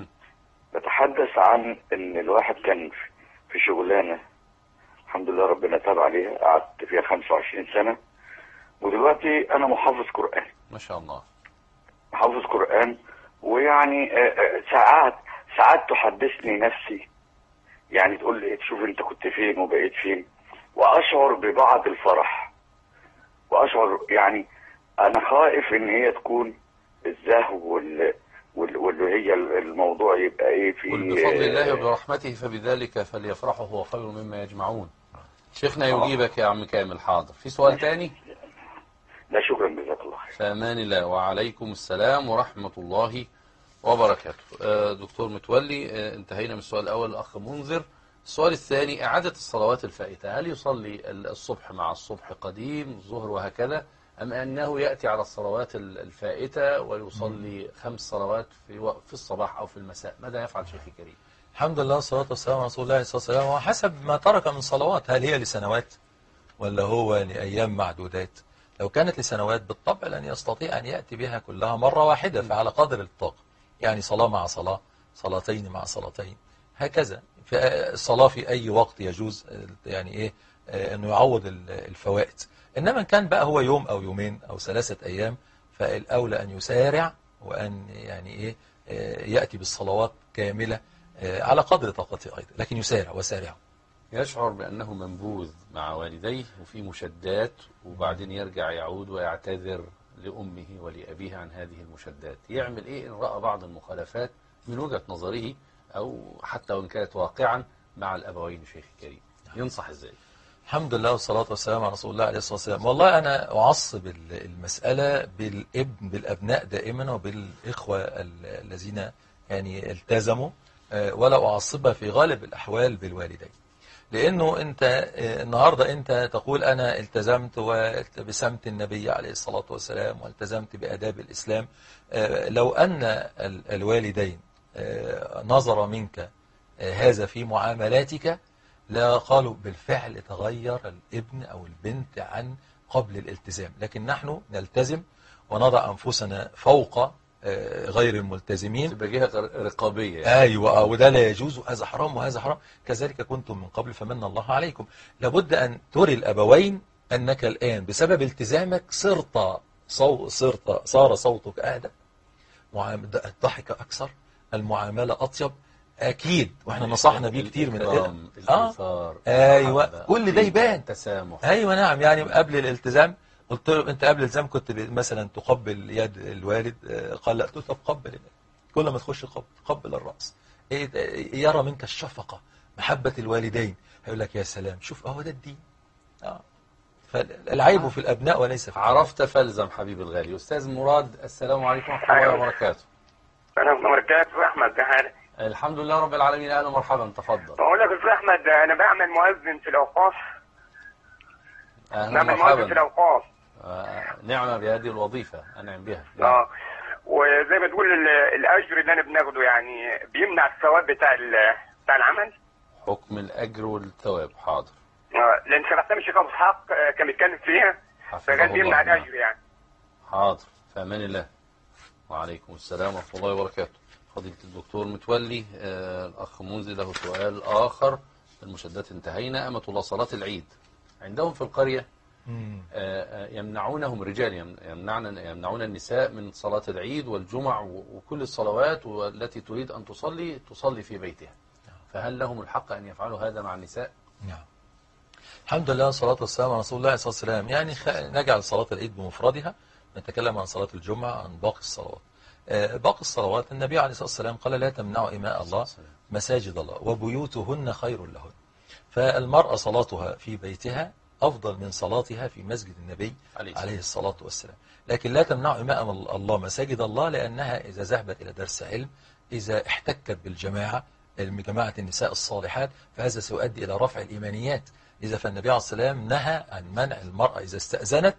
بتحدث عن ان الواحد كان في شغلانه الحمد لله ربنا تاب عليها، قعدت فيها 25 سنه، ودلوقتي انا محافظ قرآن. ما شاء الله. محافظ قرآن، ويعني ساعات تحدثني نفسي، يعني تقول لي تشوف انت كنت فين وبقيت فين، واشعر ببعض الفرح، واشعر يعني انا خائف ان هي تكون الزهو واللي هي الموضوع يبقى ايه في قل بفضل الله وبرحمته فبذلك فليفرحوا هو خير مما يجمعون. شيخنا يجيبك يا عم كامل. حاضر. في سؤال تاني؟ لا شكرا، جزاك الله خير. فامان الله. وعليكم السلام ورحمة الله وبركاته. دكتور متولي، انتهينا من السؤال الأول الأخ منذر. السؤال الثاني، إعادة الصلوات الفائتة، هل يصلي الصبح مع الصبح قديم الظهر وهكذا، أم أنه يأتي على الصلوات الفائتة ويصلي 5 صلوات في الصباح أو في المساء؟ ماذا يفعل شيخي الكريم؟ الحمد لله والصلاة والسلام على رسول الله عليه الصلاة والسلام. وحسب ما ترك من صلوات، هل هي لسنوات ولا هو لأيام معدودات؟ لو كانت لسنوات بالطبع لن يستطيع أن يأتي بها كلها مرة واحدة، فعلى قدر الطاقة، يعني صلاة مع صلاة، صلاتين مع صلاتين، هكذا. الصلاة في أي وقت يجوز، يعني إيه، أنه يعوض الفوائد. إنما كان بقى هو يوم أو يومين أو 3 أيام، فالأولى أن يسارع وأن يعني إيه يأتي بالصلوات كاملة على قدر طاقته أيضا، لكن يسارع وسارع. يشعر بأنه منبوذ مع والديه وفي مشدات، وبعدين يرجع يعود ويعتذر لأمه ولأبيه عن هذه المشدات. يعمل إيه إن رأى بعض المخالفات من وجهة نظره أو حتى وإن كانت واقعا مع الأبوين شيخ الكريم؟ ينصح إزاي؟ الحمد لله والصلاة والسلام على رسول الله عليه الصلاة والسلام. والله أنا أعصب المسألة بالأبناء دائما وبالإخوة الذين يعني التزموا، ولا أعصبها في غالب الأحوال بالوالدين. لأنه أنت النهاردة أنت تقول أنا التزمت وبسمت النبي عليه الصلاة والسلام والتزمت بآداب الإسلام. لو أن الوالدين نظر منك هذا في معاملاتك لا قالوا بالفعل تغير الابن أو البنت عن قبل الالتزام. لكن نحن نلتزم ونضع أنفسنا فوق غير الملتزمين، تبقى جهة رقابية يعني. أيوة، وده لا يجوز، وهذا حرام وهذا حرام، كذلك كنتم من قبل فمن الله عليكم. لابد أن تري الأبوين أنك الآن بسبب التزامك صار صوتك أهدى، الضحك أكثر، المعاملة أطيب، أكيد. وإحنا نصحنا بيه كتير من الإثار، أيوة، كل ده يبان. تسامح. أيوة نعم. يعني قبل الالتزام قلت له أنت قبل الالتزام كنت مثلا تقبل يد الوالد، قال لا، قلت له طب قبل، كل ما تخش قبل الرأس، يرى منك الشفقة، محبة الوالدين، هيقول لك يا سلام، شوف أهو ده الدين. فالعيب في الأبناء وليس في عرفت فالزم حبيب الغالي. أستاذ مراد، السلام عليكم ورحمة الله وبركاته. أنا وبركاته. أحمد جهاري. الحمد لله رب العالمين. أهلا ومرحبا، تفضل. بقول لك يا أحمد، أنا بعمل مؤذن في الأوقاف. أهلا ومرحبا. بعمل مؤذن في الأوقاف. نعمة بهذه الوظيفة، أنعم بها. وزي ما تقول الأجر اللي أنا بناخده يعني بيمنع الثواب بتاع العمل. حكم الأجر والثواب. حاضر. لأن شرحتها من الشيخ أبو إسحاق كان بيتكلم فيها، فكان بيمنع الأجر يعني. حاضر. في أمان الله. وعليكم السلام ورحمة الله وبركاته. فضيلة الدكتور متولي، الأخ منذر له سؤال آخر. المشدات انتهينا. أمة الله، صلاة العيد عندهم في القرية يمنعونهم رجال يمنعون النساء من صلاة العيد والجمع وكل الصلوات والتي تريد أن تصلي في بيتها. فهل لهم الحق أن يفعلوا هذا مع النساء؟ نعم. الحمد لله والصلاة والسلام على رسول الله صلى الله عليه وسلم. يعني نجعل صلاة العيد بمفردها، نتكلم عن صلاة الجمعة، عن باقي الصلوات. باقي الصلوات النبي عليه الصلاة والسلام قال لا تمنعوا إماء الله مساجد الله وبيوتهن خير لهن. فالمرأة صلاتها في بيتها أفضل من صلاتها في مسجد النبي عليه الصلاة والسلام. لكن لا تمنع إماء الله مساجد الله، لأنها إذا ذهبت إلى درس علم، إذا احتكت بالجماعة جماعة النساء الصالحات، فهذا سيؤدي إلى رفع الإيمانيات. إذا فالنبي عليه الصلاة والسلام نهى عن منع المرأة إذا استأذنت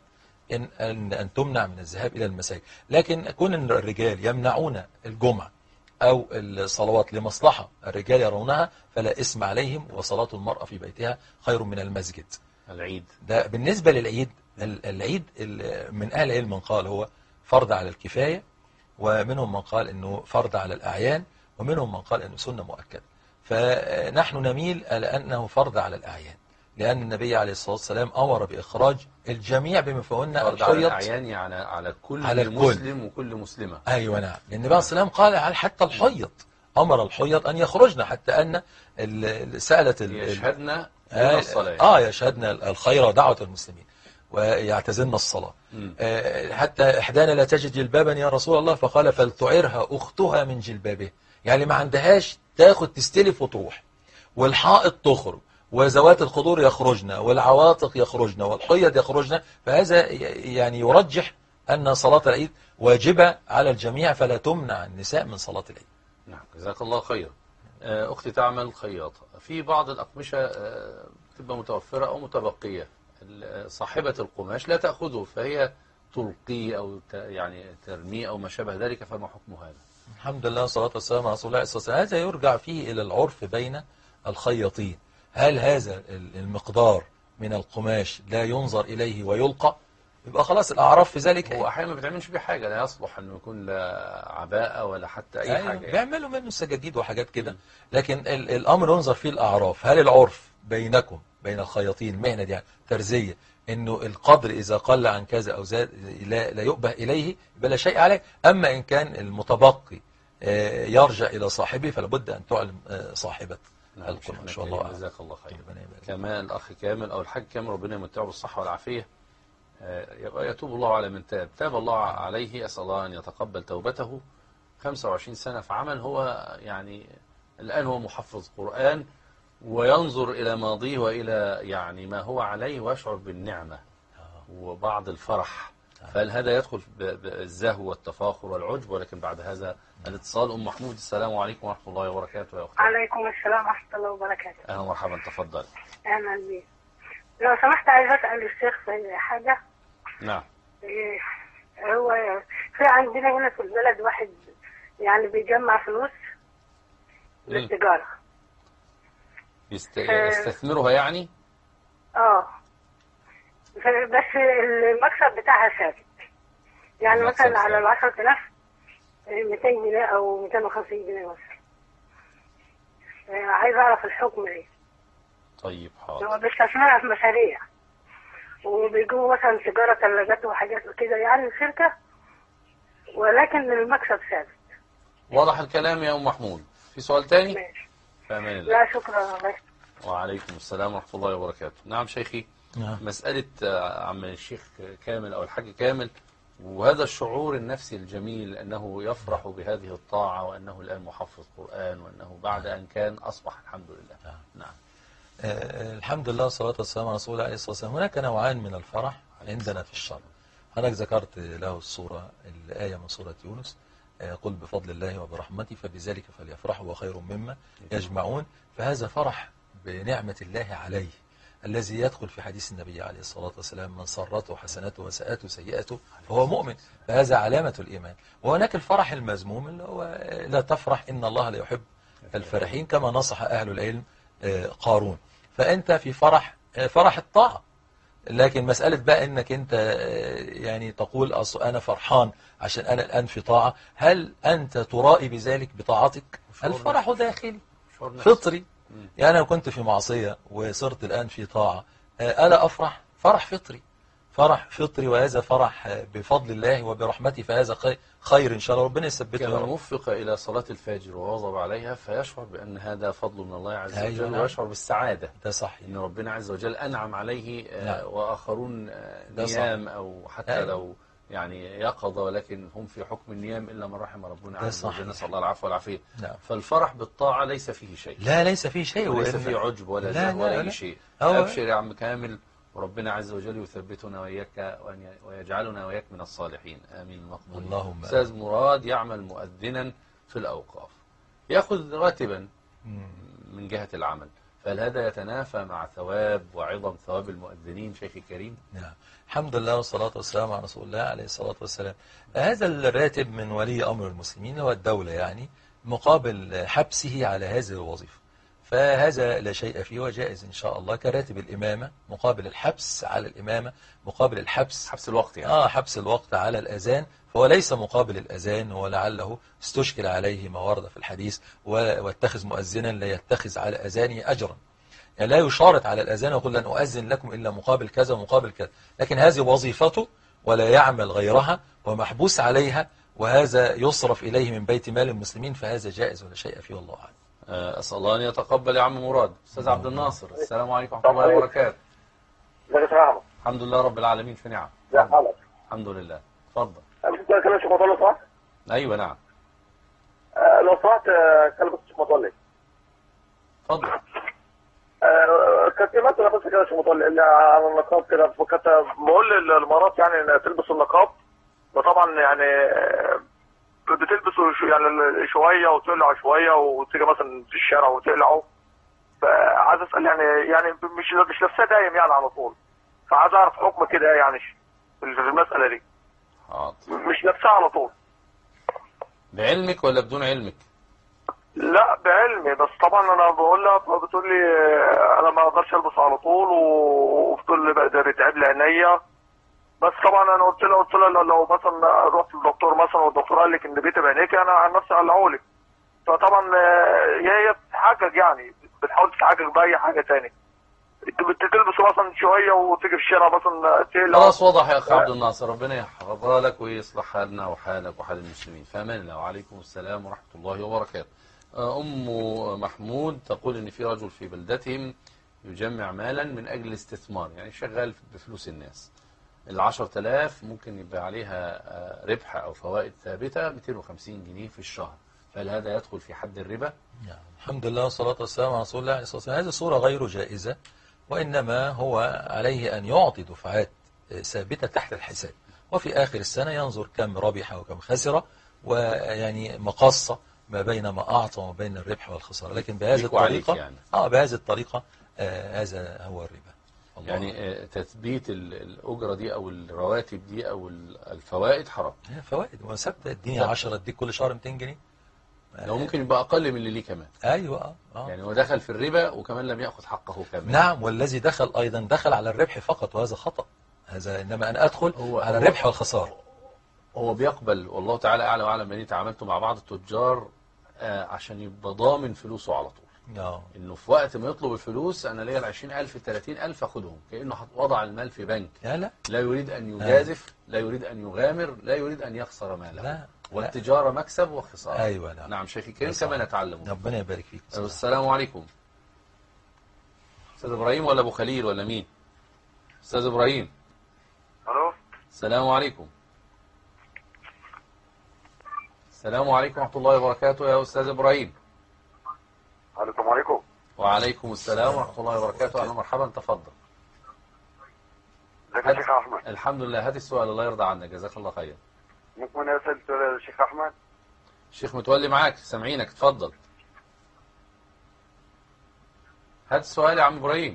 أن تمنع من الذهاب إلى المساجد. لكن كون الرجال يمنعون الجمعة أو الصلوات لمصلحة الرجال يرونها فلا إثم عليهم، وصلاة المرأة في بيتها خير من المسجد. العيد ده بالنسبة للعيد. العيد من أهل العلم من قال هو فرض على الكفاية، ومنهم من قال أنه فرض على الأعيان، ومنهم من قال أنه سنة مؤكدة. فنحن نميل إلى أنه فرض على الأعيان، لأن النبي عليه الصلاة والسلام أمر بإخراج الجميع بما فهمنا فرض على الأعيان، يعني على كل مسلم وكل مسلمة. أيوة نعم. لأن النبي عليه الصلاة والسلام قال حتى الحيض، أمر الحيض أن يخرجن، حتى أن سألت يشهدن الصلاة يشهدن الخير ودعوة المسلمين ويعتزلن الصلاة. حتى إحدانا لا تجد جلبابا يا رسول الله، فقال فلتعرها أختها من جلبابه. يعني ما عندهاش تاخد تستلف وتروح، والحائط تخرج، وذوات الخضور يخرجن، والعواتق يخرجن، والحيض يخرجن. فهذا يعني يرجح أن صلاة العيد واجبة على الجميع، فلا تمنع النساء من صلاة العيد. نعم، جزاك الله خير. أختي تعمل خياطة، في بعض الأقمشة تبقى متوفرة أو متبقية، صاحبة القماش لا تأخذه، فهي تلقيه أو يعني ترميه أو ما شابه ذلك، فما حكم هذا؟ الحمد لله والصلاة والسلام على رسول الله صلى الله عليه وسلم. هذا يرجع فيه إلى العرف بين الخياطين. هل هذا المقدار من القماش لا ينظر إليه ويلقى؟ يبقى خلاص الأعراف في ذلك. هو أحيانا ما بتعملش بيه حاجة، لا يصلح أنه يكون لا عباءة ولا حتى أي حاجة. بيعملوا منه سجاجيد وحاجات كده. لكن الأمر ينظر فيه الأعراف. هل العرف بينكم بين الخياطين المهنة دي يعني ترزية انه القدر اذا قل عن كذا او زاد لا يؤبه اليه، يبقى لا شيء عليه. اما ان كان المتبقي يرجع الى صاحبه فلا بد ان تعلم صاحبه القماش. والله اعلم. جزاك الله خير. كمان الاخ كامل او الحاج كامل، ربنا يمتعه بالصحه والعافيه، يتوب الله على من تاب الله عليه، اسال الله ان يتقبل توبته. 25 سنه في عمل، هو يعني الان هو محفظ قرآن، وينظر إلى ماضيه وإلى يعني ما هو عليه، ويشعر بالنعمة وبعض الفرح. فهل هذا يدخل بالزهو والتفاخر والعجب؟ ولكن بعد هذا الاتصال. أم محمود، السلام عليكم ورحمة الله وبركاته. يا أختي. عليكم السلام ورحمة الله وبركاته. أهلا ومرحبا، تفضل. أهلا بك. لو سمحت عايز أسأل الشيخ في حاجة. نعم. هو في عندنا هنا في البلد واحد يعني بيجمع فلوس للتجارة. يستثمرها يعني؟ بس المكسب بتاعها ثابت. يعني مثلا على 10,000 200 جنيه أو 250 جنيه مثلا. عايز أعرف الحكم إيه. طيب حاضر. هو بيستثمرها في مشاريع، وبيجوا مثلا تجارة ثلاجات وحاجات وكده، يعني شركة، ولكن المكسب ثابت. واضح الكلام يا أم محمود. في سؤال تاني؟ ماشي. فأمان الله. لا شكرا. وعليكم السلام ورحمة الله وبركاته. نعم شيخي. نعم. مسألة عم الشيخ كامل أو الحاج كامل، وهذا الشعور النفسي الجميل أنه يفرح بهذه الطاعة، وأنه الآن محفظ قرآن، وأنه بعد أن كان أصبح الحمد لله. نعم. الحمد لله والصلاة والسلام على رسول الله عليه الصلاة والسلام. هناك نوعان من الفرح عندنا في الشرع. أنا ذكرت له السورة، الآية من سورة يونس، قل بفضل الله وبرحمته فبذلك فليفرحوا وخير مما يجمعون. فهذا فرح بنعمة الله عليه، الذي يدخل في حديث النبي عليه الصلاة والسلام من سرته حسناته وساءته سيئته فهو مؤمن. فهذا علامة الإيمان. وهناك الفرح المذموم اللي هو لا تفرح إن الله لا يحب الفرحين، كما نصح أهل العلم قارون. فأنت في فرح الطاعة. لكن مسألة بقى إنك أنت يعني تقول أصل أنا فرحان عشان أنا الآن في طاعة، هل أنت ترائي بذلك بطاعتك؟ الفرح داخلي فطري. يعني أنا كنت في معصية وصرت الآن في طاعة، ألا أفرح فرح فطري. فرح فطري، وهذا فرح بفضل الله وبرحمته، فهذا خير إن شاء الله، ربنا يثبته. كما وفق إلى صلاة الفجر وواظب عليها فيشعر بأن هذا فضل من الله عز أيوة وجل، نعم. ويشعر بالسعادة ده صحيح. إن ربنا عز وجل أنعم عليه نعم. وآخرون ده نيام صحيح. أو حتى أيوة. لو يعني يقظة ولكن هم في حكم النيام إلا من رحم ربنا ده عز وجل، صحيح. نسأل الله العفو والعافية. نعم. فالفرح بالطاعة ليس فيه شيء، لا ليس فيه شيء، وليس وإن- فيه عجب ولا لا زهو ولا لا أي لا. شيء. هو- أبشر يا عم كامل، وربنا عز وجل يثبتنا وإياك ويجعلنا وإياك من الصالحين، آمين مقبول. اللهم أستاذ مراد يعمل مؤذنا في الأوقاف، يأخذ راتبا من جهة العمل، فهل هذا يتنافى مع ثواب وعظم ثواب المؤذنين شيخي الكريم؟ نعم. الحمد لله والصلاة والسلام على رسول الله عليه الصلاة والسلام. هذا الراتب من ولي أمر المسلمين هو الدولة يعني، مقابل حبسه على هذه الوظيفة، فهذا لا شيء فيه وجائز إن شاء الله، كراتب الإمامة مقابل الحبس على الإمامة، مقابل الحبس حبس الوقت يعني. حبس الوقت على الأذان، فهو ليس مقابل الأذان، ولعله استشكل عليه ما ورد في الحديث، واتخذ مؤذنا لا يتخذ على أذانه أجرا، يعني لا يشارط على الأذان ويقول لن أؤذن لكم إلا مقابل كذا ومقابل كذا، لكن هذه وظيفته ولا يعمل غيرها ومحبوس عليها، وهذا يصرف إليه من بيت مال المسلمين، فهذا جائز ولا شيء فيه، والله أعلم. أسأل الله أن يتقبل يا عم مراد. أستاذ عبد الناصر، السلام عليكم ورحمة الله وبركاته. ازيك يا احمد؟ الحمد لله رب العالمين في نعم. ازي حالك؟ الحمد لله. اتفضل. انت كلام شيخ مطلع صح؟ أيوة نعم. لو سمحت كلام الشيخ مطلع. اتفضل. كانت مثلا بس كده شيخ مطلع اللي على النقاب كده، فكنت بقول للمرات يعني ان تلبس النقاب، وطبعا يعني بتلبسه يعني شويه وتقلع شويه، وتيجي مثلا في الشارع وتقلعه، فعايز اسال يعني مش لابساه دايم يعني على طول، فعايز اعرف حكم كده يعني في المساله دي. حاضر. مش لابساه على طول. بعلمك ولا بدون علمك؟ لا بعلمي، بس طبعا انا بقول لها بتقول لي انا ما اقدرش البس على طول، وبتقول لي بقدر يتعب لي عينيا، بس طبعا انا قلت لها لو مثلا رحت للدكتور مثلا والدكتور قال لك ان بيتعب عينيك، انا عن نفسي هقلعه لك، فطبعا هي بتتحجج يعني بتحاول تتحجج باي حاجه ثانيه، بتلبسه مثلا شويه وتيجي في الشارع مثلا تقلع. خلاص واضح يا أخ عبد الناصر، ربنا يحفظها لك ويصلح حالنا وحالك وحال المسلمين. فأمان الله، وعليكم السلام ورحمة الله وبركاته. أم محمود تقول إن في رجل في بلدتهم يجمع مالا من أجل الاستثمار، يعني شغال بفلوس الناس، 10,000 ممكن يبقى عليها ربح أو فوائد ثابتة 250 جنيه في الشهر، فهل هذا يدخل في حد الربا؟ نعم. الحمد لله والصلاة والسلام على رسول الله عليه الصلاة والسلام. هذه صورة غير جائزة، وإنما هو عليه أن يعطي دفعات ثابتة تحت الحساب، وفي آخر السنة ينظر كم ربح وكم خسر، ويعني مقاصة ما بين ما أعطى وما بين الربح والخسارة، لكن بهذه الطريقة يعني. بهذه الطريقة هذا هو الربا. يعني تثبيت الأجرة دي أو الرواتب دي أو الفوائد حرام. فوائد وثابتة، اديني 10 اديك كل شهر 200 جنيه. لو ممكن يبقى أقل من اللي ليه كمان. أيوة. يعني هو دخل في الربا وكمان لم يأخذ حقه كمان. نعم، والذي دخل أيضا دخل على الربح فقط، وهذا خطأ. هذا إنما أنا أدخل على الربح والخسارة. هو بيقبل، والله تعالى أعلى وأعلم، أني تعاملت مع بعض التجار عشان يبقى ضامن فلوسه على طول. إنه في وقت ما يطلب الفلوس أنا ليا 20,000 30,000 أخدهم، كأنه وضع المال في بنك. لا يريد أن يجازف، لا يريد أن يغامر، لا يريد أن يخسر ماله. والتجارة مكسب وخسارة. أيوة. نعم شيخي الكريم، كما نتعلم. ربنا يبارك فيك. السلام عليكم. أستاذ إبراهيم ولا أبو خليل ولا مين؟ أستاذ إبراهيم. الو. السلام عليكم. السلام عليكم ورحمة الله وبركاته يا أستاذ إبراهيم. عليكم. وعليكم السلام ورحمة الله وبركاته. أهلا مرحبا، تفضل. ازيك يا شيخ احمد؟ الحمد لله. هات السؤال، الله يرضى عنك، جزاك الله خير. ممكن اسال سؤال يا شيخ احمد؟ الشيخ متولي معاك، سامعينك، اتفضل. هات السؤال يا عم إبراهيم.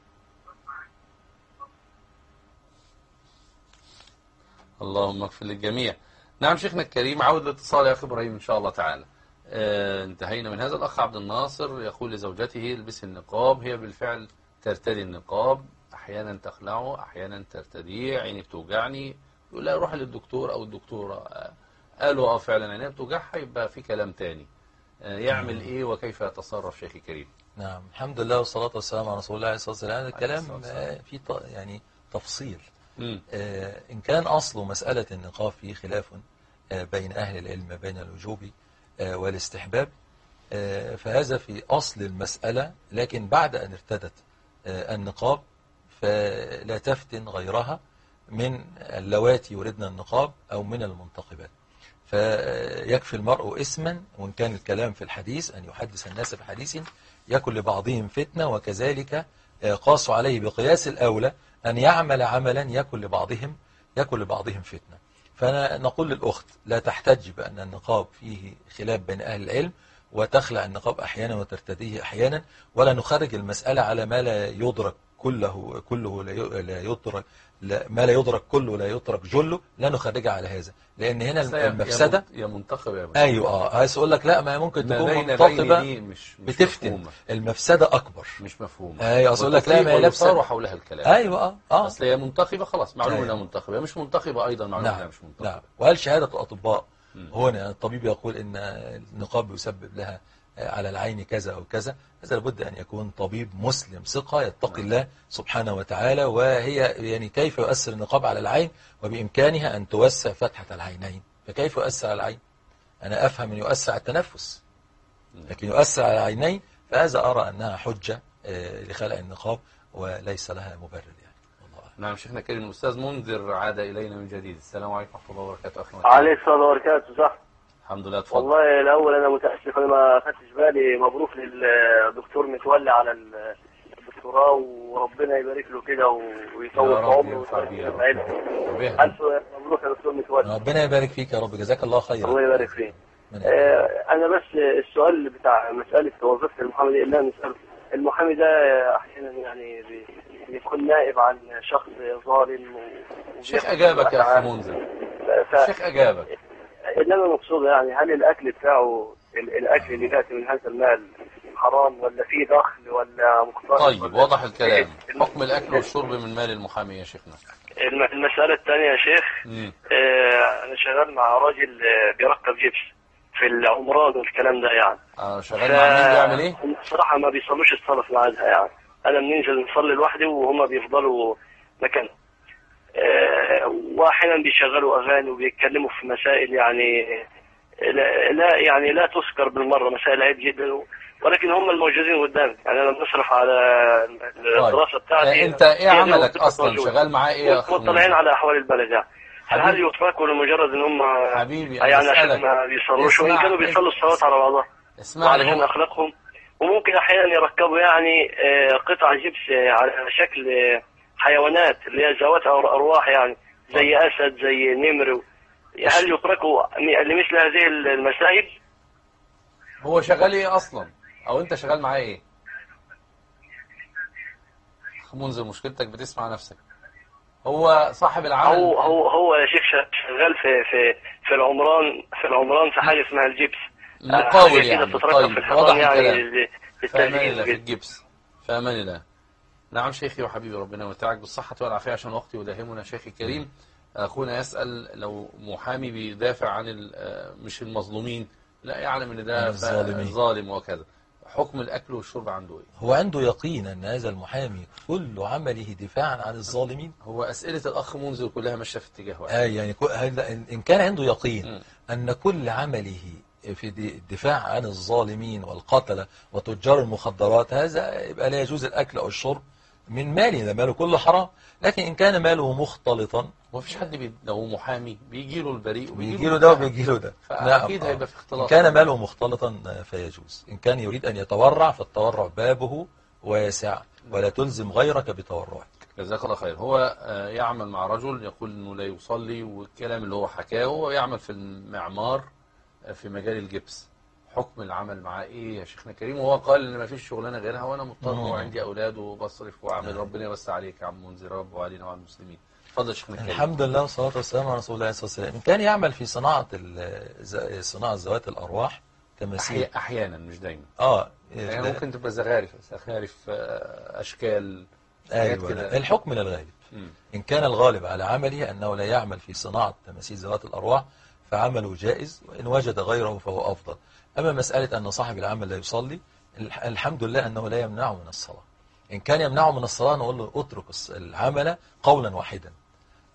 اللهم اغفر للجميع. نعم شيخنا الكريم، عود الاتصال يا أخي إبراهيم إن شاء الله تعالى. انتهينا من هذا. الأخ عبد الناصر يقول لزوجته البسي النقاب، هي بالفعل ترتدي النقاب، أحيانا تخلعه أحيانا ترتديه، عيني بتوجعني، يقول لا روح للدكتور أو الدكتورة، قالوا فعلا عينيها بتوجعها، يبقى في كلام تاني. يعمل إيه وكيف يتصرف شيخي الكريم؟ نعم الحمد لله والصلاة والسلام على رسول الله عليه الصلاة والسلام. هذا الكلام في يعني تفصيل، إن كان أصل مسألة النقاب فيه خلاف بين أهل العلم بين الوجوب والاستحباب، فهذا في أصل المسألة، لكن بعد أن ارتدت النقاب فلا تفتن غيرها من اللواتي يردن النقاب أو من المنتقبات. فيكفي المرء اسما، وإن كان الكلام في الحديث أن يحدث الناس بحديث يكن لبعضهم فتنة، وكذلك قاسوا عليه بقياس الأولى أن يعمل عملا يكن لبعضهم فتنة. فنقول للأخت لا تحتج بأن النقاب فيه خلاف بين أهل العلم وتخلع النقاب أحيانا وترتديه أحيانا، ولا نخرج المسألة على ما لا يدرك كله لا يدرك، ما لا يدرك كله لا يترك جله، لا نخرجها على هذا، لأن هنا المفسدة يا منتخب يا أيوة. عايز أقول لك لا، ما ممكن تكون منتخبة بتفتن، المفسدة أكبر مش مفهومة. أيوة أقول لك لا، ما هي صار حولها الكلام. أيوة أصل هي منتخبة خلاص معلوم أنها منتخبة، مش منتخبة أيضا معلوم أنها مش منتخبة. نعم. وهل شهادة الأطباء هنا الطبيب يقول إن النقاب يسبب لها على العين كذا أو كذا، هذا لابد أن يكون طبيب مسلم ثقة يتقي الله سبحانه وتعالى. وهي يعني كيف يؤثر النقاب على العين وبإمكانها أن توسع فتحة العينين، فكيف يؤثر على العين؟ أنا أفهم أن يؤثر على التنفس، لكن يؤثر على العينين، فهذا أرى أنها حجة لخلع النقاب وليس لها مبرر يعني. والله نعم. شيخنا كريم الأستاذ منذر عاد إلينا من جديد. السلام عليكم ورحمة الله وبركاته. أخي عليه السلام وبركاته. صح. الحمد لله. اتفضل. والله الأول أنا متأسف، أنا ما خدتش بالي. مبروك للدكتور متولي على الدكتوراه، وربنا يبارك له كده ويطول في عمره ويبارك في عينه. ألف مبروك يا دكتور متولي. ربنا يبارك فيك يا رب، جزاك الله خيرا. الله يبارك فيك. أنا بس السؤال بتاع مسألة وظيفة المحامي، اللي نسأل المحامي ده أحيانا يعني بيكون نائب عن شخص ظالم. الشيخ أجابك يا أخي منذر. الشيخ أجابك. اللي أنا مقصود يعني هل الأكل بتاعه، الأكل اللي يأتي من هذا المال حرام ولا فيه دخل ولا مختار؟ طيب واضح الكلام. حكم الأكل والشرب من مال المحامي يا شيخنا. المسألة الثانية يا شيخ، أنا شغال مع راجل بيركب جبس في العمران والكلام ده يعني. شغال مع مين بيعمل إيه؟ بصراحة ما بيصلوش الصلاة في ميعادها يعني. أنا بننزل نصلي لوحدي وهم بيفضلوا مكان. واحيانا بيشغلوا اغاني وبيتكلموا في مسائل يعني لا تذكر بالمره، مسائل عيب جدا، ولكن هم الموجودين قدامي يعني. انا بنصرف على الدراسه بتاعتي. انت ايه عملك اصلا؟ شغال معاه ايه يا اخي؟ مطلعين على احوال البلد يعني. هل يتركوا لمجرد ان هم حبيبي يعني عشان ما بيصلوش، وان كانوا بيصلوا الصلاه على بعضها علشان اخلاقهم، وممكن احيانا يركبوا يعني قطع جبس على شكل حيوانات اللي هي ذوات ارواح يعني، زي اسد زي نمر. هل يتركوا لمثل هذه المسائل؟ هو شغال ايه اصلا؟ او انت شغال معاه ايه؟ منذر مشكلتك بتسمع نفسك. هو صاحب العمل. هو يا شيخ شغال في العمران في حاجه اسمها الجبس. مقاول يعني. طيب واضح يعني الكلام. في الجبس. في امان الله. نعم شيخي وحبيبي، ربنا يمتعك بالصحة والعافية. عشان وقتي يداهمنا شيخي الكريم، أخونا يسأل لو محامي بيدافع عن مش المظلومين، لا يعلم ان ده ظالم وكذا، حكم الأكل والشرب عنده ايه؟ هو عنده يقين أن هذا المحامي كل عمله دفاعا عن الظالمين. هو أسئلة الأخ منذر كلها ماشية في اتجاه واحد. يعني إن كان عنده يقين أن كل عمله في الدفاع عن الظالمين والقتلة وتجار المخدرات، هذا يبقى لا يجوز الأكل أو الشرب من ماله، ده ماله كله حرام. لكن إن كان ماله مختلطا، ما فيش حد لو محامي بيجي له البريء وبيجي له ده وبيجي له ده، فأكيد هيبقى في اختلاط. إن كان ماله مختلطا فيجوز. إن كان يريد أن يتورع فالتورع بابه واسع، ولا تلزم غيرك بتورعك. جزاك الله خير. هو يعمل مع رجل يقول إنه لا يصلي، والكلام اللي هو حكاه، هو يعمل في المعمار في مجال الجبس. حكم العمل معاه ايه يا شيخنا كريم؟ وهو قال ان ما فيش شغلانه غيرها، وانا مضطر وعندي اولاد وبصرف واعمل. ربنا يوسع عليك يا عم منذر، رب وعلينا وعلى المسلمين. اتفضل شيخنا كريم. الحمد لله والصلاه والسلام على رسول الله صلى الله عليه وسلم. كان يعمل في صناعه ذوات الارواح تماثيل احيانا مش دايما. يعني ممكن تبقى زخارف اشكال. ايوه الحكم للغالب. ان كان الغالب على عمله انه لا يعمل في صناعه تماثيل ذوات الارواح فعمله جائز، وإن وجد غيره فهو أفضل. أما مسألة أن صاحب العمل لا يصلي، الحمد لله أنه لا يمنعه من الصلاة. إن كان يمنعه من الصلاة نقول له اترك العمل قولا واحدا،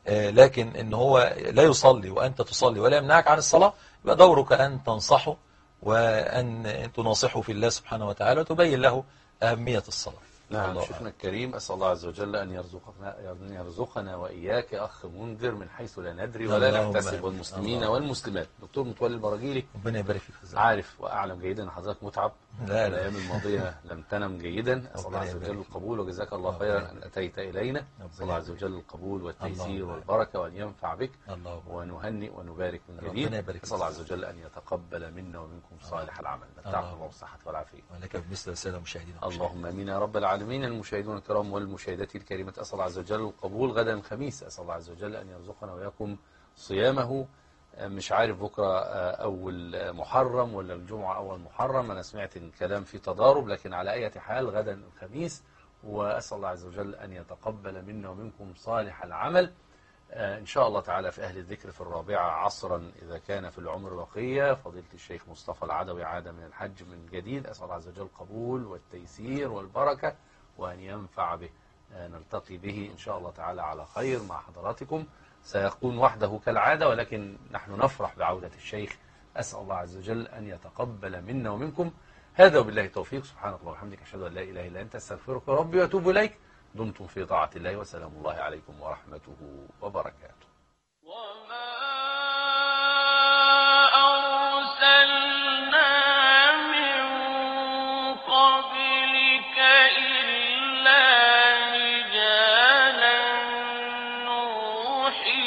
لكن ان هو لا يصلي وانت تصلي ولا يمنعك عن الصلاة، يبقى دورك ان تنصحه وان تناصحه في الله سبحانه وتعالى وتبين له أهمية الصلاة. نعم شيخنا الكريم، أسأل الله عز وجل أن يرزقنا وإياك أخ منذر من حيث لا ندري ولا نحتسب، والمسلمين والمسلمات. دكتور متولي البراجيلي، ربنا يبارك فيك. عارف وأعلم جيدا أن حضرتك متعب، لا الأيام الماضية لم تنم جيدا. أسأل الله عز وجل القبول، وجزاك الله خيرا أن أتيت إلينا. أسأل الله عز وجل القبول والتيسير والبركة، وأن ينفع بك ونهنئ ونبارك من جديد. أسأل الله عز وجل أن يتقبل منا ومنكم صالح العمل. متعكم الله بالصحة والعافية. ولك بمثل السادة المشاهدين. اللهم امين يا رب العالمين. المشاهدون الكرام والمشاهدات الكريمات، أسأل الله عز وجل القبول غدا الخميس. أسأل الله عز وجل أن يرزقنا وإياكم صيامه. مش عارف بكرة أول محرم ولا الجمعة أول محرم، أنا سمعت الكلام في تضارب، لكن على أي حال غدا الخميس. وأسأل الله عز وجل أن يتقبل منا ومنكم صالح العمل إن شاء الله تعالى. في أهل الذكر في 4 عصرا إذا كان في العمر بقية، فضيلة الشيخ مصطفى العدوي عاد من الحج من جديد. أسأل الله عز وجل القبول والتيسير والبركة وأن ينفع به. نلتقي به إن شاء الله تعالى على خير مع حضراتكم. سيكون وحده كالعادة، ولكن نحن نفرح بعودة الشيخ. أسأل الله عز وجل أن يتقبل منا ومنكم. هذا وبالله التوفيق. سبحانك اللهم وبحمدك، أشهد أن لا إله إلا أنت، أستغفرك ربي وأتوب إليك. دمتم في طاعة الله، وسلام الله عليكم ورحمته وبركاته. رجالا نوحي